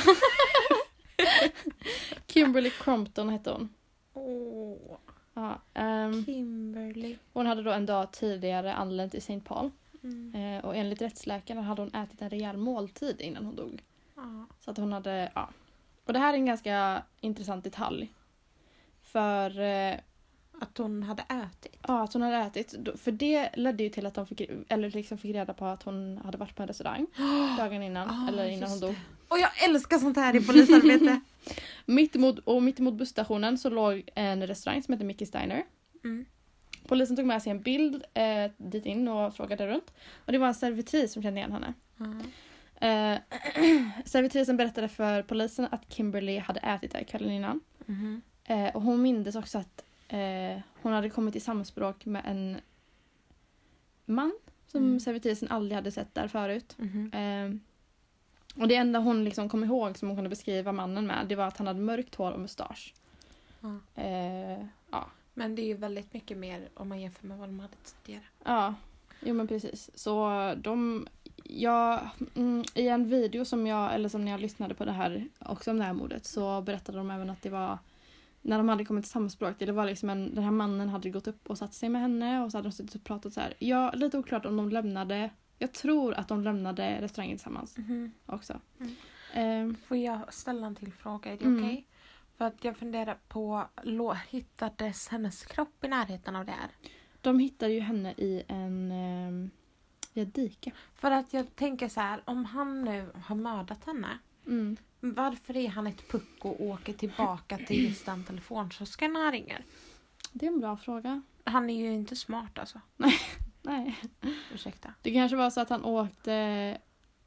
Kimberly Crompton hette hon. Åh, Ja, ehm, Kimberly. hon hade då en dag tidigare anlänt i Saint Paul. Mm. Eh, och enligt rättsläkaren hade hon ätit en rejäl måltid innan hon dog. Ja. Så att hon hade, ja. Och det här är en ganska intressant detalj. För eh, Att hon hade ätit. ja, att hon hade ätit. Då- För det ledde ju till att de fick, eller liksom fick reda på att hon hade varit på en restaurang dagen innan. Ah, eller innan hon just dog. Och jag älskar sånt här i polisarbete. Mitt emot, och mitt emot busstationen så låg en restaurang som heter Mickey's Diner. Mm. Polisen tog med sig en bild eh, dit in och frågade runt. Och det var en servitris som kände igen henne. Ja. Eh, servitrisen berättade för polisen att Kimberly hade ätit där kvällen innan. Mhm. Eh, och hon mindes också att eh, hon hade kommit i samspråk med en man som Mm. servitrisen aldrig hade sett där förut. Mhm. Eh, och det enda hon liksom kom ihåg som hon kunde beskriva mannen med, det var att han hade mörkt hår och mustasch. Ja. Eh, ja. Men det är ju väldigt mycket mer om man jämför med vad de hade tidigare. Ja, jo men precis. Så de, jag, mm, i en video som jag, eller som när jag lyssnade på det här, också om det här mordet, så berättade de även att det var, när de hade kommit till samspråk, det var liksom en, den här mannen hade gått upp och satt sig med henne och så hade de suttit och pratat så här. Ja, lite oklart om de lämnade, jag tror att de lämnade restaurangen tillsammans Mhm. också. Mm. Um, Får jag ställa en till fråga? Är det Mm. okej? För att jag funderar på, lå- hittades hennes kropp i närheten av det här? de hittade ju henne i en um, i ett dike. För att jag tänker så här, om han nu har mördat henne, Mm. varför är han ett pucko och åker tillbaka till just den telefonkiosken när han ringer? Det är en bra fråga. Han är ju inte smart alltså. Nej. Ursäkta. Det kanske var så att han åkte...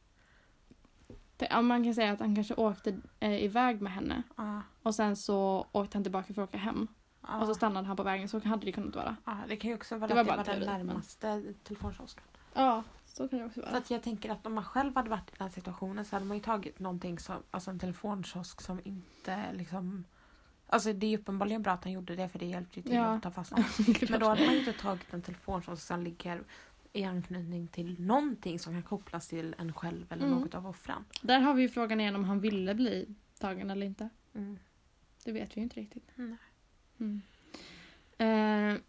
Ja, man kan säga att han kanske åkte eh, iväg med henne. Ja. Och sen så åkte han tillbaka för att åka hem. Ja. Och så stannade han på vägen. Så hade det kunnat vara. Ja, det kan ju också vara Det var att det bara var den teori, men- närmaste telefonkiosken. Ja, så kan det också För vara. att jag tänker att om man själv hade varit i den här situationen så hade man ju tagit någonting som, alltså en telefonkiosk som inte liksom... Alltså det är ju uppenbarligen bra att han gjorde det för det hjälpte ju till Ja. att ta fast honom. Men då hade man ju inte tagit en telefonkiosk som ligger i anknytning till någonting som kan kopplas till en själv eller Mm. något av offren. Där har vi ju frågan igen om han ville bli tagen eller inte. Mm. Det vet vi ju inte riktigt. Nej. Mm. Eh,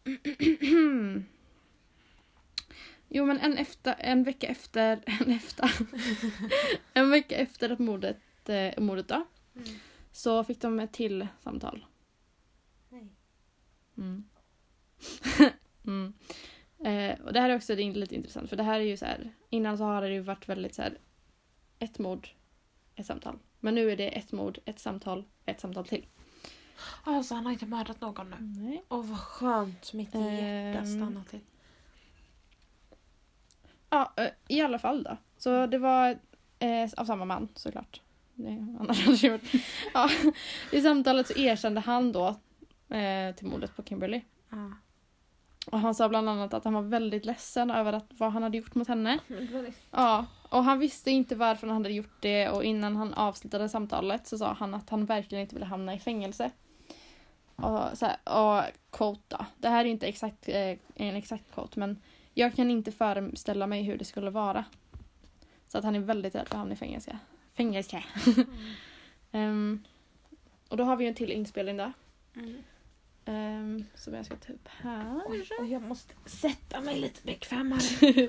jo, men en, efter, en vecka efter... En, efter, en vecka efter att mordet, eh, mordet då, Mm. så fick de ett till samtal. Nej. Mm. mm. Eh, och det här är också lite intressant. För det här är ju så här... Innan så har det ju varit väldigt så här... Ett mord, ett samtal. Men nu är det ett mord, ett samtal, ett samtal till. Alltså han har inte mördat någon nu. Nej. Åh vad skönt, mitt hjärta Ehm. stannar till. Ja, eh, i alla fall då. Så det var eh, av samma man såklart. Nej, annars hade det varit... Ja, i samtalet så erkände han då eh, till mordet på Kimberly. Ja. Och han sa bland annat att han var väldigt ledsen över att, vad han hade gjort mot henne. Det var det. Ja, och han visste inte varför han hade gjort det. Och innan han avslutade samtalet så sa han att han verkligen inte ville hamna i fängelse. Och, så här, och quote då. Det här är inte exakt, eh, en exakt quote, men jag kan inte föreställa mig hur det skulle vara. Så att han är väldigt rädd för att hamna i fängelse. Fängelse. um, och då har vi ju en till inspelning där. Mm. Um, som jag ska ta upp här. Oj, och jag måste sätta mig lite bekvämare.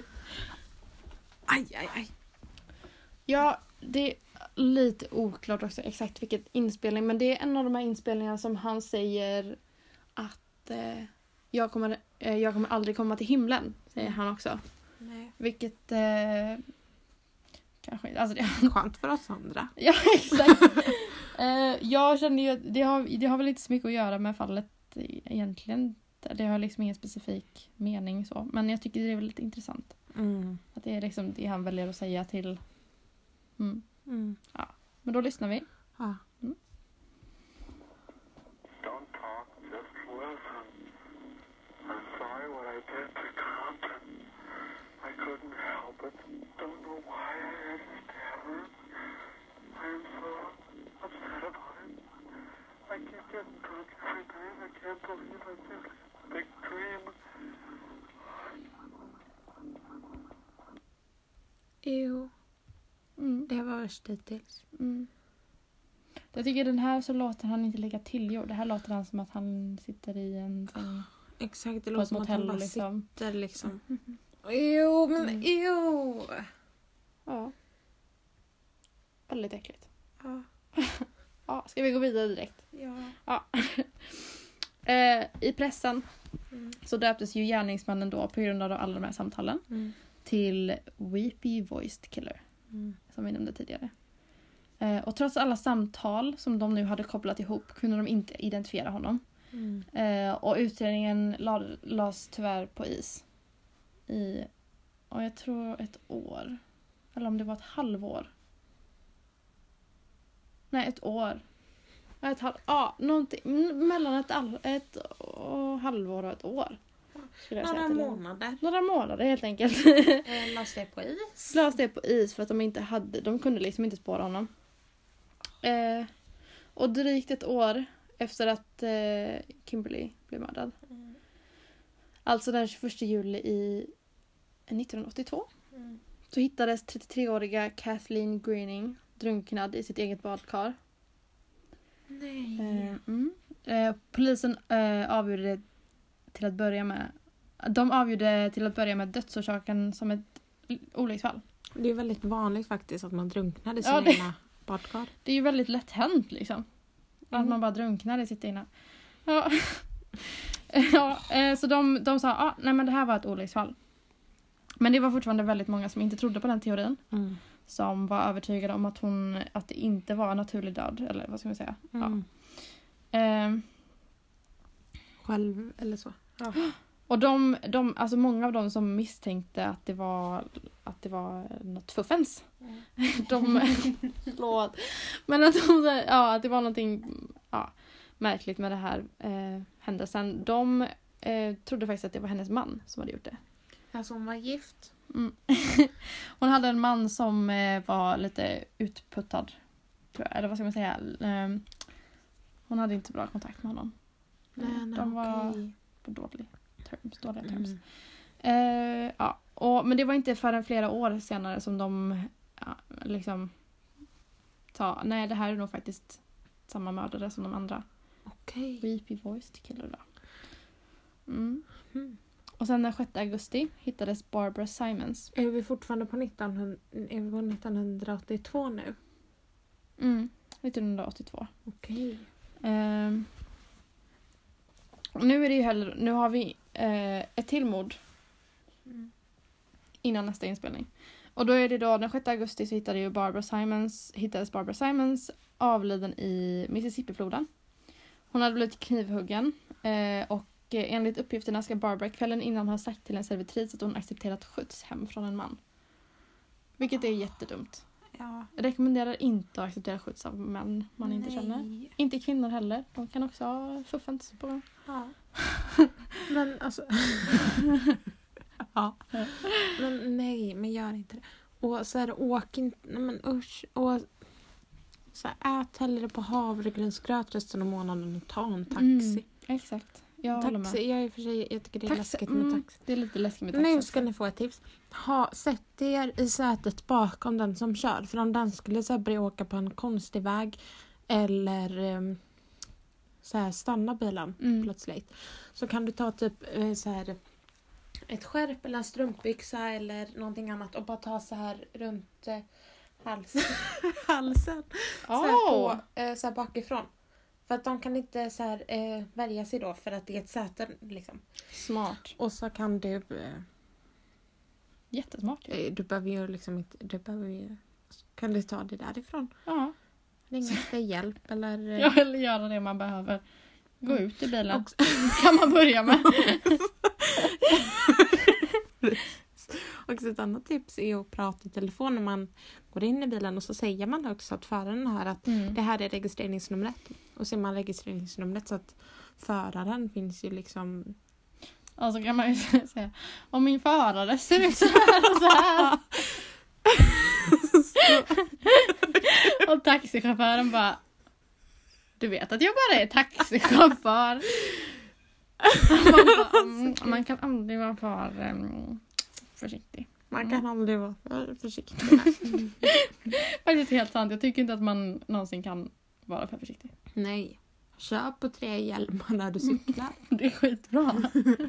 Aj, aj, aj. Ja, det är lite oklart också exakt vilket inspelning. Men det är en av de här inspelningarna som han säger att eh, jag, kommer, eh, jag kommer aldrig komma till himlen. Säger han också. Nej. Vilket eh, kanske inte... Alltså det, Skönt för oss andra. ja, exakt. eh, jag känner ju att det har, det har väl inte så mycket att göra med fallet egentligen. Det har liksom ingen specifik mening så. Men jag tycker det är väldigt intressant. Mm. Att det är liksom det han väljer att säga till... Mm. Mm. Men då lyssnar vi. Ja. Don't talk, just listen. I'm sorry what I did to Compton. I couldn't help it. Don't know why I had to stab her. I'm so upset about it. I keep getting drunk every night. I can't believe I did this big dream. Jo, Mm. det var värst hittills. Mm. Jag tycker den här så låter han inte lika tillgjord. Det här låter han som att han sitter i en säng Exakt, det på låter ett som att han motell bara liksom. sitter liksom. Jo, men Mm. jo. Ja. Väldigt äckligt. Ja. Ja, ska vi gå vidare direkt? Ja. Ja. eh, I pressen Mm. så döptes ju gärningsmannen då på grund av alla de här samtalen Mm. till Weepy Voiced Killer. Mm. Som vi nämnde tidigare. Eh, och trots alla samtal som de nu hade kopplat ihop kunde de inte identifiera honom. Mm. Eh, och utredningen la- lades tyvärr på is. I, och jag tror ett år. Eller om det var ett halvår. Nej, ett år. Ett halv, ja, någonting m- mellan ett, all, ett och halvår och ett år. skulle jag säga Några till dem. månader. Några månader helt enkelt. Eh, Lades det på is. Lades det på is för att de inte hade, de kunde liksom inte spåra honom. Eh, och drygt ett år efter att eh, Kimberly blev mördad. Mm. Alltså den tjugoförsta juli i nittonhundraåttiotvå. Mm. Så hittades trettiotre-åriga Kathleen Greening drunknad i sitt eget badkar. Nej. Eh, mm. eh, polisen eh, avgjorde till att börja med de avgjorde till att börja med dödsorsaken som ett olycksfall. Det är väldigt vanligt faktiskt att man drunknar i sin Ja, det- egna badkar. Det är ju väldigt lätt hänt liksom. Att Mm. man bara drunknar i sitt innan. Ja. Ja, eh, så de, de sa, ah, nej men det här var ett olycksfall. Men det var fortfarande väldigt många som inte trodde på den teorin. Mm. Som var övertygade om att hon, att det inte var naturlig död. Eller vad ska man säga? Mm. Ja. Eh, Själv eller så. Ja. och de, de, alltså många av dem som misstänkte att det var, att det var något fuffens. Mm. De, förlåt. Men att, de, ja, att det var någonting ja, märkligt med det här eh, händelsen. De eh, trodde faktiskt att det var hennes man som hade gjort det. Alltså hon var gift. Mm. Hon hade en man som eh, var lite utputtad. Tror jag. Eller vad ska man säga? Eh, hon hade inte bra kontakt med honom. Nej, nej, De var okej. på dålig terms, dåliga terms. Mm. Eh, ja. och, men det var inte förrän flera år senare som de ja, liksom sa nej, det här är nog faktiskt samma mördare som de andra. Okej. Creepy voiced killer då. Mm. Mm. Och sen den sjätte augusti hittades Barbara Simons. Är vi fortfarande på nittonhundra, är vi på nittonhundraåttiotvå nu? Mm. nittonhundraåttiotvå. Okej. Ehm. Och nu är det ju heller, nu har vi eh, ett till mord Mm. innan nästa inspelning. Och då är det då den sjätte augusti så hittade ju Barbara Simons, hittades Barbara Simons avliden i Mississippifloden. Hon hade blivit knivhuggen eh, och eh, enligt uppgifterna ska Barbara kvällen innan ha sagt till en servitris att hon accepterat skjuts hem från en man. Vilket är jättedumt. Ja. Jag rekommenderar inte att acceptera skjuts av män man inte Nej. känner. Inte kvinnor heller. De kan också ha fuffens på. Ja. Men alltså... ja. Men nej, men gör inte det. Och så här, åk inte... Nej, men usch. Och så här, ät hellre på havregrynsgröt resten av månaden och ta en taxi. Mm, exakt. Jag håller med. Taxi, jag är i och för sig, jag tycker det är Taxi, läskigt med mm, taxi. det är lite läskigt med taxi. Nu också. ska ni få ett tips. Ha, sätt er i sätet bakom den som kör. För om den skulle så här, börja åka på en konstig väg eller um, så här, stanna bilen Mm. plötsligt. Så kan du ta typ eh, så här, ett skärp eller en strumpbyxa eller någonting annat och bara ta så här runt eh, halsen. halsen. Så här, Åh! på, eh, så här bakifrån. För att de kan inte så här, eh, värja sig då för att det är ett säte liksom. Smart. Och så kan du... Eh, Jättesmart. ju. Eh, Du behöver ju liksom inte... Du behöver ju, kan du ta det därifrån? Ja. Ringa efter hjälp eller... eh, Jag vill göra det man behöver. Gå ut i bilen. också- Kan man börja med. Och ett annat tips är att prata i telefon när man går in i bilen och så säger man också att föraren hör att Mm. det här är registreringsnumret. Och ser man registreringsnumret så att föraren finns ju liksom... Och så kan man ju säga om min förare ser ut så här och så här. Och taxichauffören bara du vet att jag bara är taxichaufför. Man, bara, mm, man kan aldrig vara för um, försiktig. Man kan aldrig vara för försiktig. Faktiskt helt sant. Jag tycker inte att man någonsin kan vara för försiktig. Nej. Kör på tre hjälmar när du cyklar. Det är skitbra.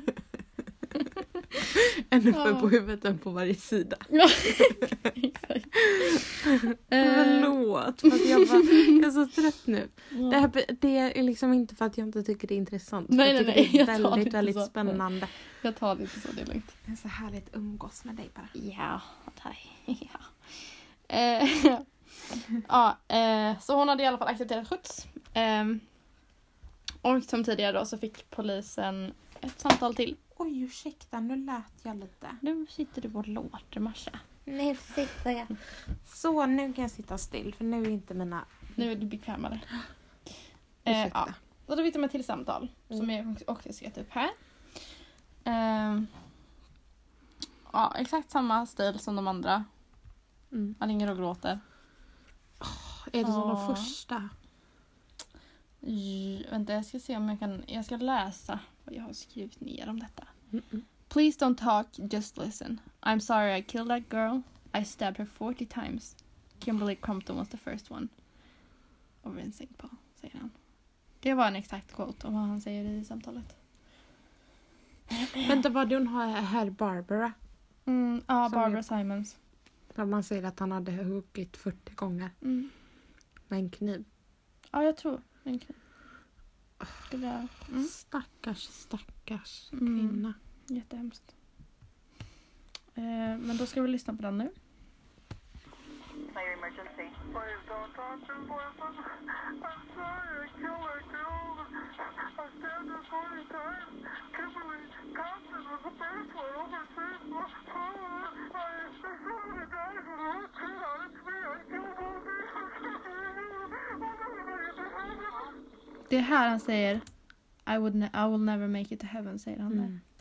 En uppe Ja. på huvudet, en på varje sida. Ja, exakt. Eh, Förlåt, för att jag, bara, jag är så trött nu. ja. Det, här, det är liksom inte för att jag inte tycker det är intressant. Nej, jag nej, tycker nej, det är jag tar det väldigt, inte väldigt så. spännande. Jag tar det inte så, det är lugnt. Det är så härligt att umgås med dig bara. Ja, tack. Ja. Eh, ja, eh, så hon hade i alla fall accepterat skjuts. Eh, och som tidigare då så fick polisen ett samtal till. Oj, ursäkta, nu lät jag lite. Nu sitter du och låter, Marsha. Nu sitter jag. Så, nu kan jag sitta still för nu är inte mina... Nu är du bekvämare. Eh, Ursäkta. ja. Och då fick de ett till samtal som jag också skrivit upp här. Eh, ja, exakt samma stil som de andra. Mm. Man ringer och gråter. Är det som Ja. de första? J- vänta, jag ska se om jag kan... Jag ska läsa vad jag har skrivit ner om detta. Mm-mm. Please don't talk, just listen. I'm sorry I killed that girl. I stabbed her forty times. Kimberly Compton was the first one. Over in Saint Paul, säger han. Det var en exakt quote om vad han säger i samtalet. Vänta, vad hon har här Barbara? Mm, ja, Som Barbara är- Simons. Där man säger att han hade huggit fyrtio gånger. Mm. med en kniv. Ja, jag tror en kniv. Det där. Mm. Stackars, stackars Mm. kvinna. Jättehemskt. Eh, men då ska vi lyssna på den nu. Fire emergency. Please don't touch him, boyfriend. I'm sorry, I killed that girl. I stabbed her forty times. Kimberly Compton was the first one overseas. Oh, I, I saw the guys with a hook kid on his feet. I killed both of them. Det är här han säger I, would ne- I will never make it to heaven, säger han där. Mm.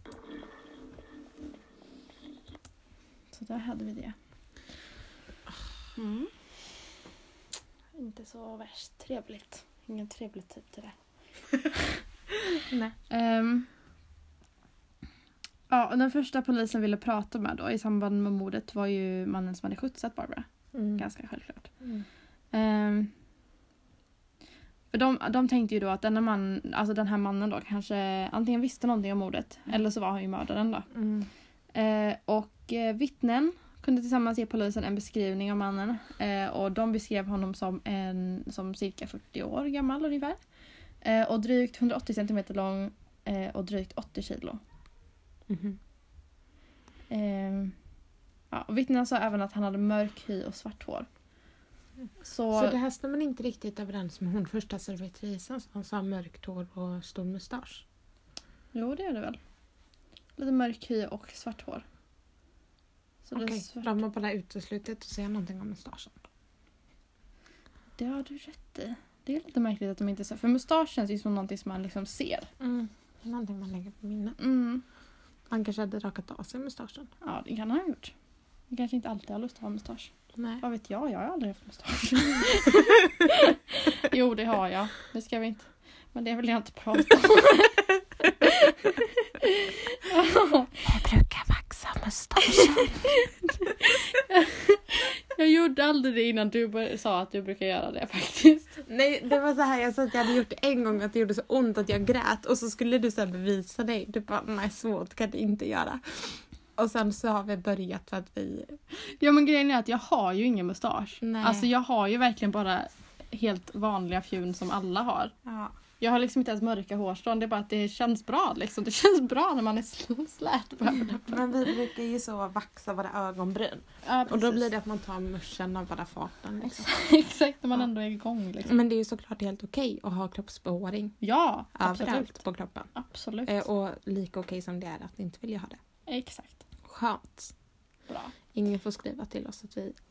Så där hade vi det. Mm. Inte så värst trevligt. Ingen trevlig tid till det. Nej. Um, ja, och den första polisen ville prata med då i samband med mordet var ju mannen som hade skjutsat Barbara. Mm. Ganska självklart. Mm. Um, för de, de tänkte ju då att denna man, alltså den här mannen då kanske antingen visste någonting om mordet eller så var han ju mördaren då. Mm. Eh, och eh, vittnen kunde tillsammans ge polisen en beskrivning av mannen. Eh, och de beskrev honom som en som cirka fyrtio år gammal ungefär. Eh, och drygt hundraåttio centimeter lång eh, och drygt åttio kilo. Mhm. Eh, ja, och vittnen sa även att han hade mörk hy och svart hår. Så, Så det här stämmer inte riktigt överens med hon första servitrisen som sa mörkt hår och stor mustasch. jo, det är det väl. Lite mörk hy och svart hår. Så det är Okej, svart. de har bara uteslutit att säga någonting om mustaschen. Det har du rätt i. Det är lite märkligt att de inte ser. För mustasch känns ju som någonting som man liksom ser. Mm. Det är någonting man lägger på minnet. Mm. Han kanske hade rakat av sig mustaschen. Ja, det kan han ha gjort. Han kanske inte alltid har lust att ha mustasch. Nej. Vad vet jag? Jag har aldrig haft mustasch. Jo, det har jag. Det ska vi inte. Men det vill jag inte prata om. Jag brukar vaxa mustaschen. Jag gjorde aldrig det innan du bör- sa att du brukar göra det faktiskt. Nej, det var så här. Jag sa att jag hade gjort det en gång att det gjorde så ont att jag grät. Och så skulle du så här bevisa dig. Du bara, nej, så kan du inte göra. Och sen så har vi börjat för att vi... Ja, men grejen är att jag har ju ingen mustasch. Nej. Alltså jag har ju verkligen bara helt vanliga fjun som alla har. Ja. Jag har liksom inte ens mörka hårstrån. Det är bara att det känns bra liksom. Det känns bra när man är sl- slät på ögonen. Men vi brukar ju så vaxa våra ögonbryn. Ja, Och då blir det att man tar muschen av bara farten. Liksom. Exakt, när man Ja. ändå är igång liksom. Men det är ju såklart helt okej att ha kroppsbehåring Ja, absolut. överallt på kroppen. Absolut. Eh, och lika okej som det är att inte vilja ha det. Exakt. Skönt. Bra. Ingen får skriva till oss att vi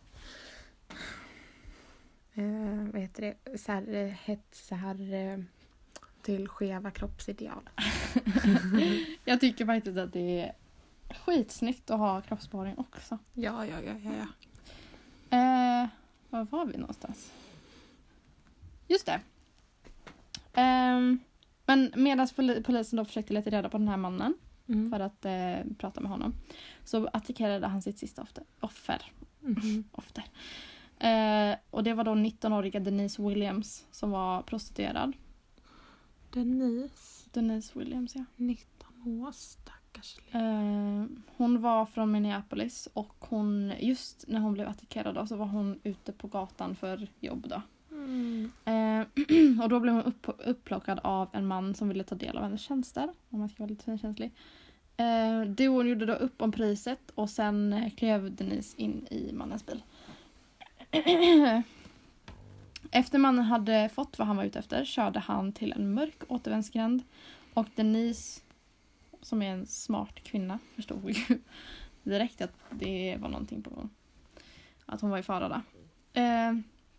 eh, vad heter det? Så här, eh, hetsar eh, till skeva kroppsideal. Jag tycker faktiskt att det är skitsnyggt att ha kroppsbehåring också. Ja, ja, ja, ja, ja. Eh, var var vi någonstans? Just det. Ehm, men medan poli- polisen då försökte leta reda på den här mannen Mm. för att eh, prata med honom, så attackerade han sitt sista offer. offer. Mhm. offer. Eh, och det var då nittonåriga Denise Williams som var prostituerad. Denise, Denise Williams, ja. nitton år, stackars lilla. Eh, hon var från Minneapolis och hon, just när hon blev attackerad då, så var hon ute på gatan för jobb då. Mm. Eh, och då blev hon upp, upplockad av en man som ville ta del av hennes tjänster, om man ska vara lite finkänslig. Eh, duon gjorde då upp om priset och sen eh, klev Denise in i mannens bil. Efter mannen hade fått vad han var ute efter körde han till en mörk återvändsgränd och Denise, som är en smart kvinna, förstod ju direkt att det var någonting på gång. Att hon var i fara där. Eh,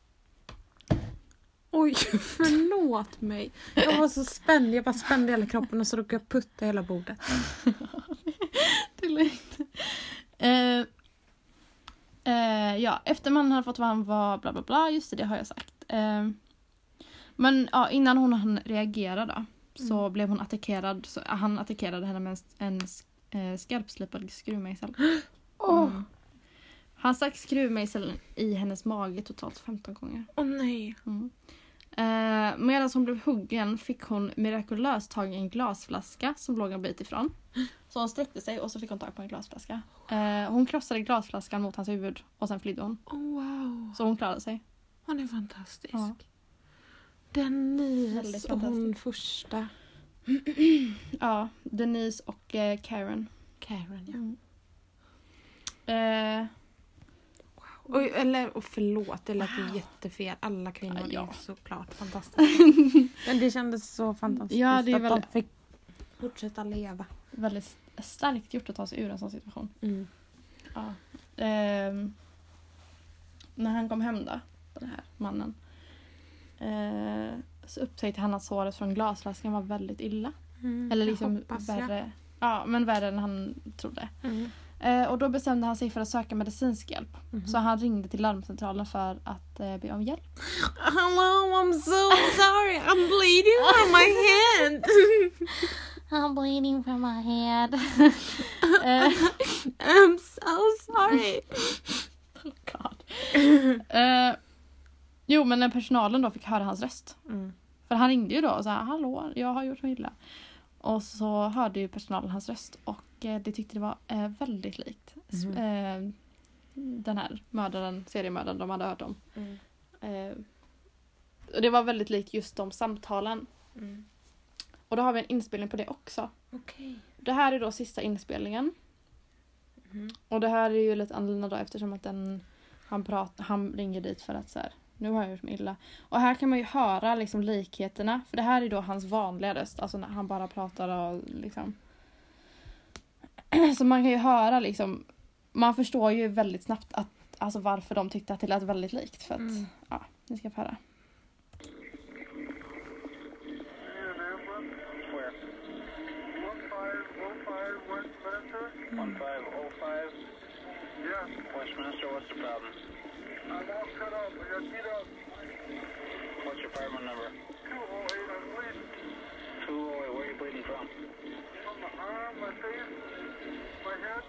Oj, förlåt mig. Jag var så spänd. Jag bara spände hela kroppen och så råkade jag putta hela bordet. det är lugnt. Eh, eh, ja, efter mannen hade fått vad han var, bla bla bla, just det, det har jag sagt. Eh, men ja, innan hon hann reagera då, så Mm. blev hon attackerad. Så, han attackerade henne med en, en eh, skarpslipad skruvmejsel. Åh, Mm. Han stack skruvmejseln i hennes mage totalt femton gånger. åh nej. Mm. Eh, medan hon blev huggen fick hon mirakulöst tag i en glasflaska som låg en bit ifrån. Så hon sträckte sig och så fick hon tag på en glasflaska. Eh, hon krossade glasflaskan mot hans huvud och sen flydde hon. Oh, wow. Så hon klarade sig. Hon är fantastisk. Ja. Denise Väldigt och hon fantastisk. första. Ja, Denise och eh, Karen. Karen, ja. Mm. Eh, Och, eller, och förlåt, det lät ju Wow. jättefel. Alla kvinnor Ja, ja. är såklart fantastiska. Men det kändes så fantastiskt Ja, det är att väl- de fick fortsätta leva. väldigt starkt gjort att ta sig ur en sån situation. Mm. Ja. Ehm, när han kom hem då, den här mannen, eh, så upptäckte han att såret från glasflaskan var väldigt illa. Mm. Eller Jag liksom hoppas jag. värre. Ja, men värre än han trodde. Mm. Eh, och då bestämde han sig för att söka medicinsk hjälp. Mhm. Så han ringde till larmcentralen för att eh, be om hjälp. Hello, I'm so sorry. I'm bleeding from my hand. I'm bleeding from my head. eh, I'm so sorry. oh God. eh, jo, men när personalen då fick höra hans röst. Mm. För han ringde ju då och sa hallå, jag har gjort mig illa. Och så hörde ju personalen hans röst och eh, det tyckte det var eh, väldigt likt. S- Mhm. eh, den här mördaren, seriemördaren de hade hört om. Mm. Eh, och det var väldigt likt just de samtalen. Mm. Och då har vi en inspelning på det också. Okej. Det här är då sista inspelningen. Mhm. Och det här är ju lite annorlunda då eftersom att den, han, prat, han ringer dit för att så här, nu har jag gjort mig illa. Och här kan man ju höra liksom likheterna. För det här är då hans vanliga röst. Alltså när han bara pratar och liksom. Så man kan ju höra liksom. Man förstår ju väldigt snabbt att, alltså varför de tyckte att det lät väldigt likt. För att, Mm. ja, ni ska få höra. Where? one five oh five Westminster? One five oh five Yeah. Westminster. What's the problem? I'm all cut up. I got beat up. What's your fireman number? two oh eight, I'm bleeding. Two oh eight. Where are you bleeding from? From my arm, my face, my head.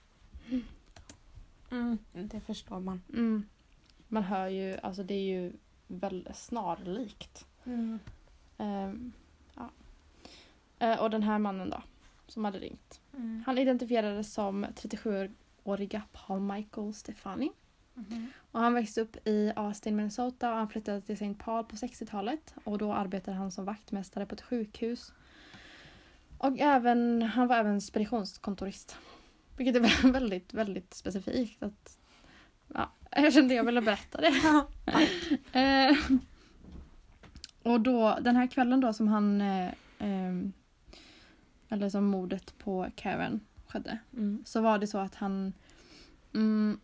Mm. Det förstår man. Mm. Man hör ju, alltså det är ju väldigt snarlikt. Mm. Ehm, ja. Eh, och den här mannen då, som hade ringt. Mm. Han identifierades som trettiosjuåriga Paul Michael Stefani. Mhm. Och han växte upp i Austin, Minnesota och han flyttade till Saint Paul på sextiotalet. Och då arbetade han som vaktmästare på ett sjukhus. Och även, han var även speditionskontorist. Vilket är väldigt, väldigt specifikt. Att, ja, jag kände jag ville berätta det. Eh, och då, den här kvällen då som han, eh, eh, eller som mordet på Karen skedde. Mm. Så var det så att han, mm,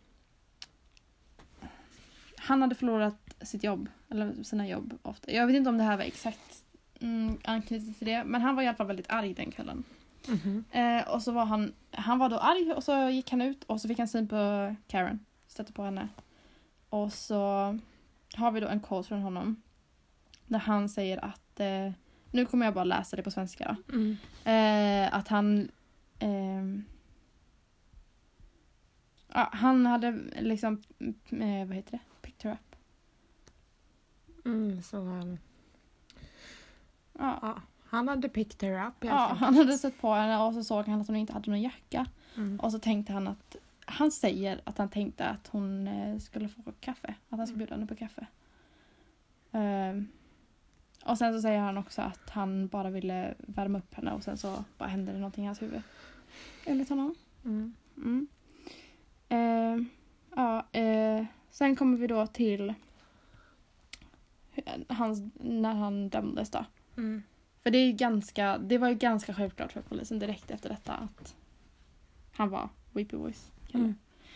han hade förlorat sitt jobb, eller sina jobb ofta. Jag vet inte om det här var exakt mm, anknutet till det, men han var i alla fall väldigt arg den kvällen. Mhm. Eh, och så var han, han var då arg och så gick han ut och så fick han syn på Karen. Stötte på henne. Och så har vi då en quote från honom. Där han säger att, eh, nu kommer jag bara läsa det på svenska då. Mm. Eh, att han, ehm, ja, han hade liksom, eh, vad heter det? Picked her up. Mm. Så um, Ja, ja. Han hade picked her up. helt ja, enkelt. han hade sett på henne och så såg han att hon inte hade någon jacka. Mm. Och så tänkte han att, han säger att han tänkte att hon eh, skulle få kaffe. Att han skulle bjuda henne på kaffe. Ehm, och sen så säger han också att han bara ville värma upp henne och sen så bara hände det någonting i hans huvud. Enligt honom. Mm. Mm. Ehm, ja, eh, sen kommer vi då till hur- hans, när han dömdes då. Mm. För det är ju ganska, det var ju ganska självklart för polisen direkt efter detta att han var Weepy Voice. Mm.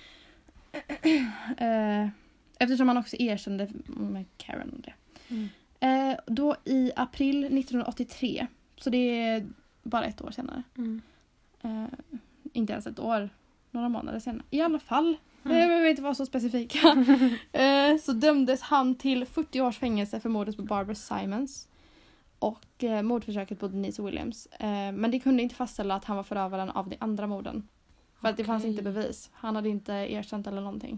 Eh, eftersom han också erkände med Karen och det. Mm. Eh, då i april nittonhundraåttiotre, så det är bara ett år senare. Mm. Eh, inte ens ett år, några månader senare. I alla fall, Mm. jag behöver inte vara så specifika. eh, så dömdes han till fyrtio års fängelse för mordet på Barbara Simons. Och eh, mordförsöket på Denise Williams. Eh, men det kunde inte fastställa att han var förövaren av de andra morden. För att det fanns Okej. inte bevis. Han hade inte erkänt eller någonting.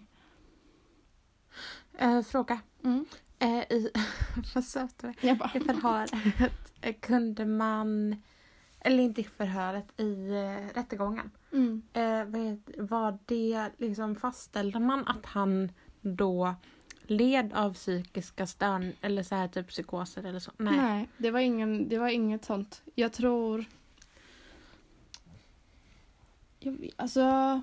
Eh, fråga. Mm. Eh, i, vad söt du är. Jag bara, I förhöret eh, kunde man, eller inte i förhöret, i eh, rättegången. mm. Eh, vad heter- var det liksom, fastställde man att han då led av psykiska störn eller så här typ psykoser eller så. Nej. Nej, det var, ingen, det var inget sånt. Jag tror... Jag vet, alltså...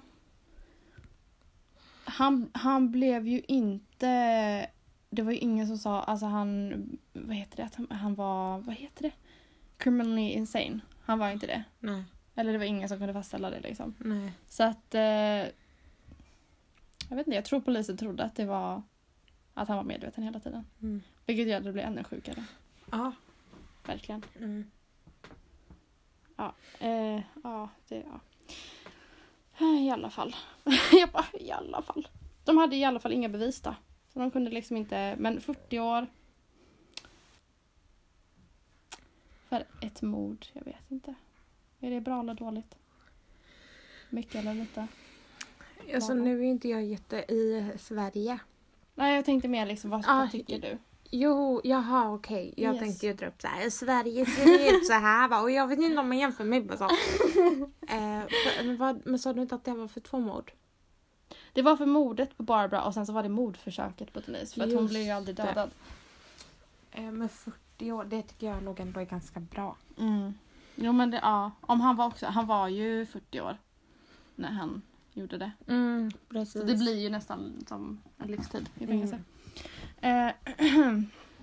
Han, han blev ju inte... Det var ju ingen som sa... Alltså han... Vad heter det? Att han, han var... Vad heter det? Criminally insane. Han var inte det. Nej. Eller det var ingen som kunde fastställa det liksom. Nej. Så att... Eh, jag vet inte, jag tror polisen trodde att det var... Att han var medveten hela tiden. Mm. Vilket gör att det blir ännu sjukare. Ja. Verkligen. Mm. Ja, eh, ja, det ja. I alla fall. Jag bara, i alla fall. De hade i alla fall inga bevis då. Så de kunde liksom inte, men fyrtio år för ett mord, jag vet inte. Är det bra eller dåligt? Mycket eller lite? Alltså nu är inte jag jätte i Sverige. Nej, jag tänkte mer liksom, vad, Ah, vad tycker du? Jo, jaha okej. Okay. Jag Yes. tänkte ju dra upp så här. Sverige ser ut så här va? Och jag vet inte om man jämför med USA. eh, för, men, vad, men sa du inte att det var för två mord? Det var för mordet på Barbara och sen så var det mordförsöket på Denise. För att hon Just blev ju aldrig det. dödad. Eh, men fyrtio år, det tycker jag nog ändå är ganska bra. Mm. Jo men det, ja. Om han var också, han var ju fyrtio år när han gjorde det. Mm, precis. Så det blir ju nästan som en livstid i fängelse. Mm. Eh,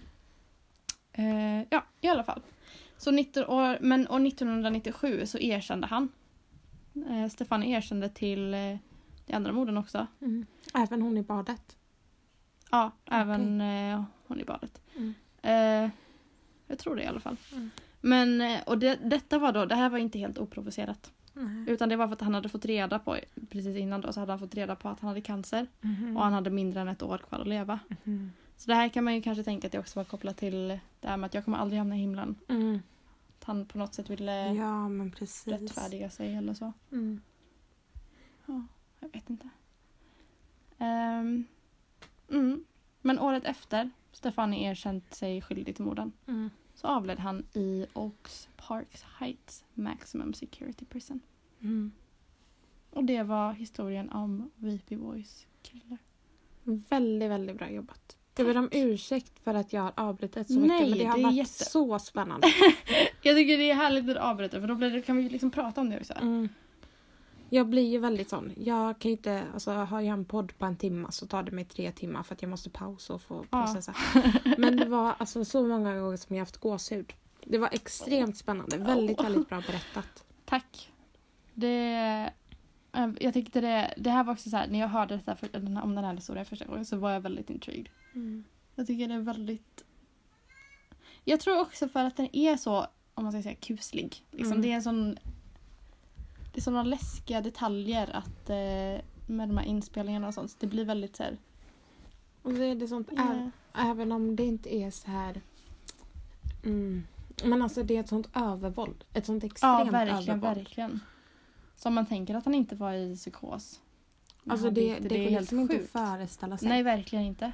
eh, ja, i alla fall. Så nitton år, men år nittonhundranittiosju så erkände han. Eh, Stefan erkände till eh, de andra morden också. Mm. Även hon i badet. Ja, även eh, hon i badet. Mm. Eh, jag tror det i alla fall. Mm. Men, eh, och det, detta var då, det här var inte helt oprovocerat. Mm. Utan det var för att han hade fått reda på, precis innan då, så hade han fått reda på att han hade cancer. Mm. Och han hade mindre än ett år kvar att leva. Mm. Så det här kan man ju kanske tänka att det också var kopplat till det här med att jag kommer aldrig hamna i himlen. Mm. Att han på något sätt ville Ja, men precis. rättfärdiga sig eller så. Mm. Ja, jag vet inte. Um, mm. Men året efter Stefani erkänt sig skyldig till morden Mm. så avled han i Oaks Parks Heights Maximum Security Prison. Mm. Och det var historien om V P Boys killer. Väldigt, väldigt bra jobbat. Jag ber om ursäkt för att jag har avbrutit så Nej, mycket, men det har det är varit jätte- så spännande. Jag tycker det är härligt att avbryta för då blir det, kan vi liksom prata om det också. Mm. Jag blir ju väldigt sån. Jag kan ju inte, alltså har jag en podd på en timme så tar det mig tre timmar för att jag måste pausa och få Ja. processa. Men det var alltså så många gånger som jag haft gåshud. Det var extremt spännande. Väldigt, väldigt bra berättat. Tack. Det, äh, jag tyckte det, det här var också så här, när jag hörde det här för, den här, om den här historien första gången så var jag väldigt intrigued. Mm. Jag tycker det är väldigt... Jag tror också för att den är så, om man ska säga, kuslig. Liksom, Mm. det är en sån... Det är såna läskiga detaljer att eh, med de här inspelningarna och sånt. Så det blir väldigt så här... Och så är det sånt, Ja. ä- även om det inte är så här... Mm. Men alltså det är ett sånt övervåld. Ett sånt extremt Ja, verkligen, övervåld. verkligen. Som man tänker att han inte var i psykos. Men Alltså han det, inte, det, är går helt liksom inte sjukt. föreställa sig. Nej, verkligen inte.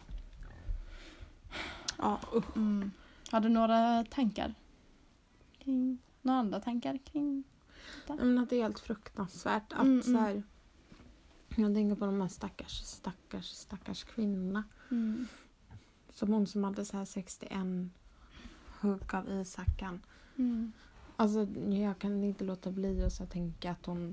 Ja, usch. Mm. Har du några tankar? Kring, några andra tankar kring? Men att det är helt fruktansvärt att Mm, så här, jag tänker på de här stackars, stackars, stackars kvinnorna. Mm. Som hon som hade så här sextioen hugg av Isakan. Mm. Alltså jag kan inte låta bli att så här tänka att hon...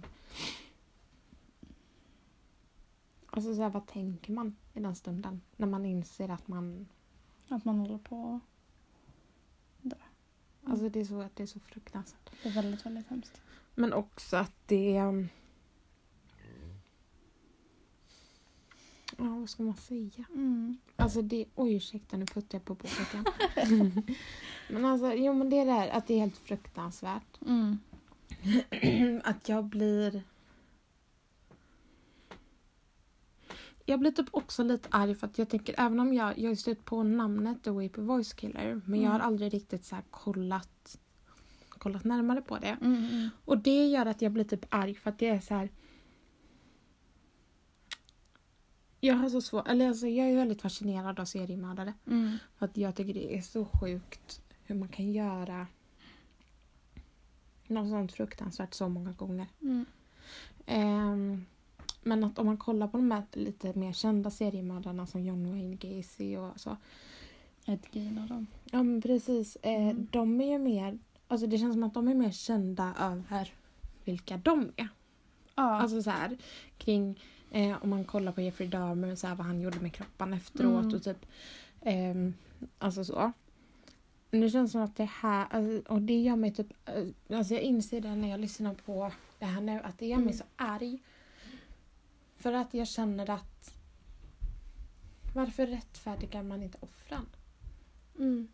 Alltså så här, vad tänker man i den stunden? När man inser att man... Att man håller på. Alltså det är så, att det är så fruktansvärt. Det är väldigt, väldigt hemskt. Men också att det... um, Ja, vad ska man säga? Mm. Alltså det... Oj, ursäkta, nu puttar jag på bordet igen. Men alltså, jo men det är det här att det är helt fruktansvärt. Mm. Att jag blir... Jag blir typ också lite arg för att jag tänker, även om jag, jag har stött på namnet The V P Voice Killer, men jag har Mm. aldrig riktigt så här kollat, kollat närmare på det. Mm, mm. Och det gör att jag blir typ arg för att det är så här. Jag har så svårt, eller alltså jag är väldigt fascinerad av seriemördare. Mm. För att jag tycker det är så sjukt hur man kan göra något sånt fruktansvärt så många gånger. Mm. Ehm, Men att om man kollar på de här lite mer kända seriemördarna som John Wayne Gacy och så. Ed Gein och dem. Ja, men precis. Eh, Mm. De är ju mer... Alltså det känns som att de är mer kända över vilka de är. Ja. Alltså så här, kring... Eh, om man kollar på Jeffrey Dahmer, så här, vad han gjorde med kroppen efteråt Mm. och typ... ehm, alltså så. Nu känns det som att det här... Alltså, och det gör mig typ... eh, Alltså jag inser det när jag lyssnar på det här nu. Att det gör mig Mm. så arg. För att jag känner att... Varför rättfärdigar man inte offren? Mm.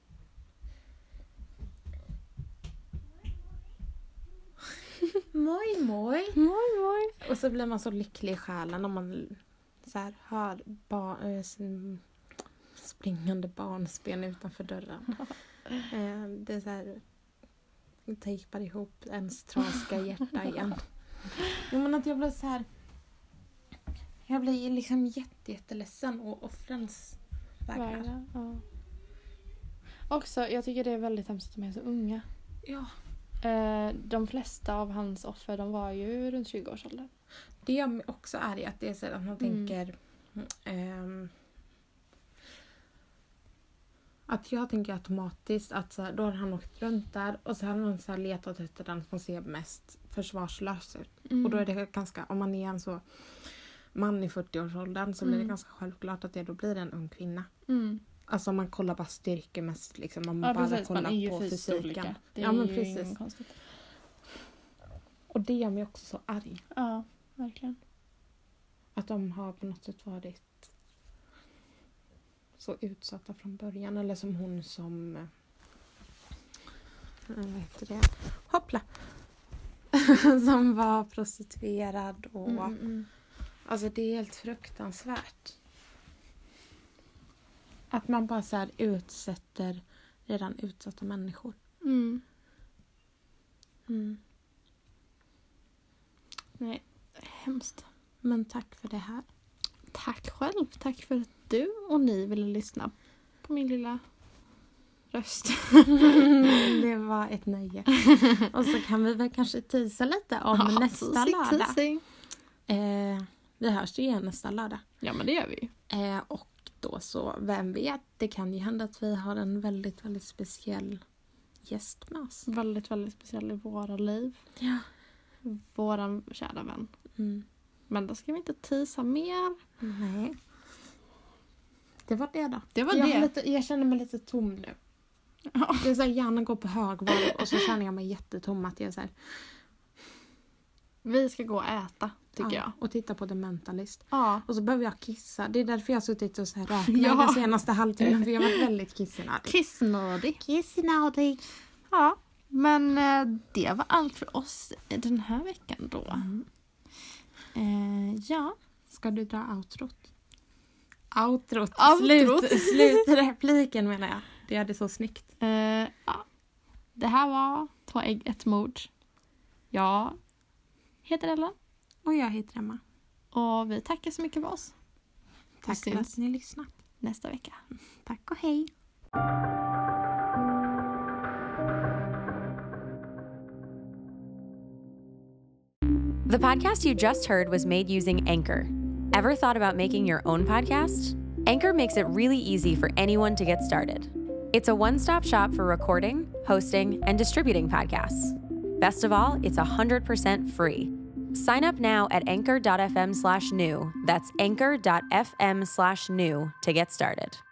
Moj, moj. Moj, moj. Och så blir man så lycklig i själen om man så här, hör ba- äh, sin springande barnsben utanför dörren. eh, det är så här... Tejpar ihop ens trasiga hjärta igen. Jo, men att jag blir så här... Jag blir liksom jätte, jätteledsen och offrens vägnar. Vägnar, ja. Också, jag tycker det är väldigt hemskt att de är så unga. Ja. Eh, de flesta av hans offer, de var ju runt tjugo-årsåldern. Det gör mig också arg att det är så att man Mm. tänker... ehm, att jag tänker automatiskt att så här, då har han åkt runt där och så har han så här letat efter den som ser mest försvarslös ut. Mm. Och då är det ganska, om man är en så man i fyrtioårsåldern så blir det Mm. ganska självklart att det då blir en ung kvinna. Mm. Alltså om man kollar bara styrkemest liksom, om man Ja, bara precis. kollar Man är ju på fysiskt fysiken. olika. Det är Ja, men ju precis. inget konstigt. Och det gör mig också så arg. Ja, verkligen. Att de har på något sätt varit så utsatta från början. Eller som hon som... eh, Vad heter det? Hoppla! som var prostituerad. Och, Mm, mm, mm. Alltså det är helt fruktansvärt. Att man bara så här utsätter redan utsatta människor. Mm. Mm. Nej, hemskt. Men tack för det här. Tack själv. Tack för att du och ni ville lyssna på min lilla röst. Det var ett nöje. Och så kan vi väl kanske tisa lite om Ja, nästa teasing, lördag. teasing. Eh, vi hörs ju igen nästa lördag. Ja, men det gör vi ju. Eh, och då så, vem vet, det kan ju hända att vi har en väldigt, väldigt speciell gäst med oss. Väldigt, väldigt speciell i våra liv. Ja. Våran kära vän. Mm. Men då ska vi inte tisa mer. Nej. Det var det då. Det var jag, det. har Lite, jag känner mig lite tom nu. Ja. Det är så här, hjärnan går på högvarv och så känner jag mig jättetom att jag är så här, Vi ska gå och äta, tycker ja, jag. och titta på The Mentalist. Ja. Och så behöver jag kissa. Det är därför jag har suttit och så här räknat Ja. den senaste halvtimmen. För jag har varit väldigt kissnödig. Kissnödig. Kissnödig. Ja. Men eh, det var allt för oss den här veckan då. Mm. Eh, ja. Ska du dra outrot? Outrot. Outrot. Slut, slutrepliken menar jag. Det är det så snyggt. Eh, ja. Det här var Två ägg, ett mord. Jag heter Ellen. Och jag heter Emma. Och vi tackar så mycket för oss. Tack för syns. att ni har lyssnat. Nästa vecka. Tack och hej. The podcast you just heard was made using Anchor. Ever thought about making your own podcast? Anchor makes it really easy for anyone to get started. It's a one-stop shop for recording, hosting, and distributing podcasts. Best of all, it's one hundred percent free. Sign up now at anchor.fm slash new. That's anchor.fm slash new to get started.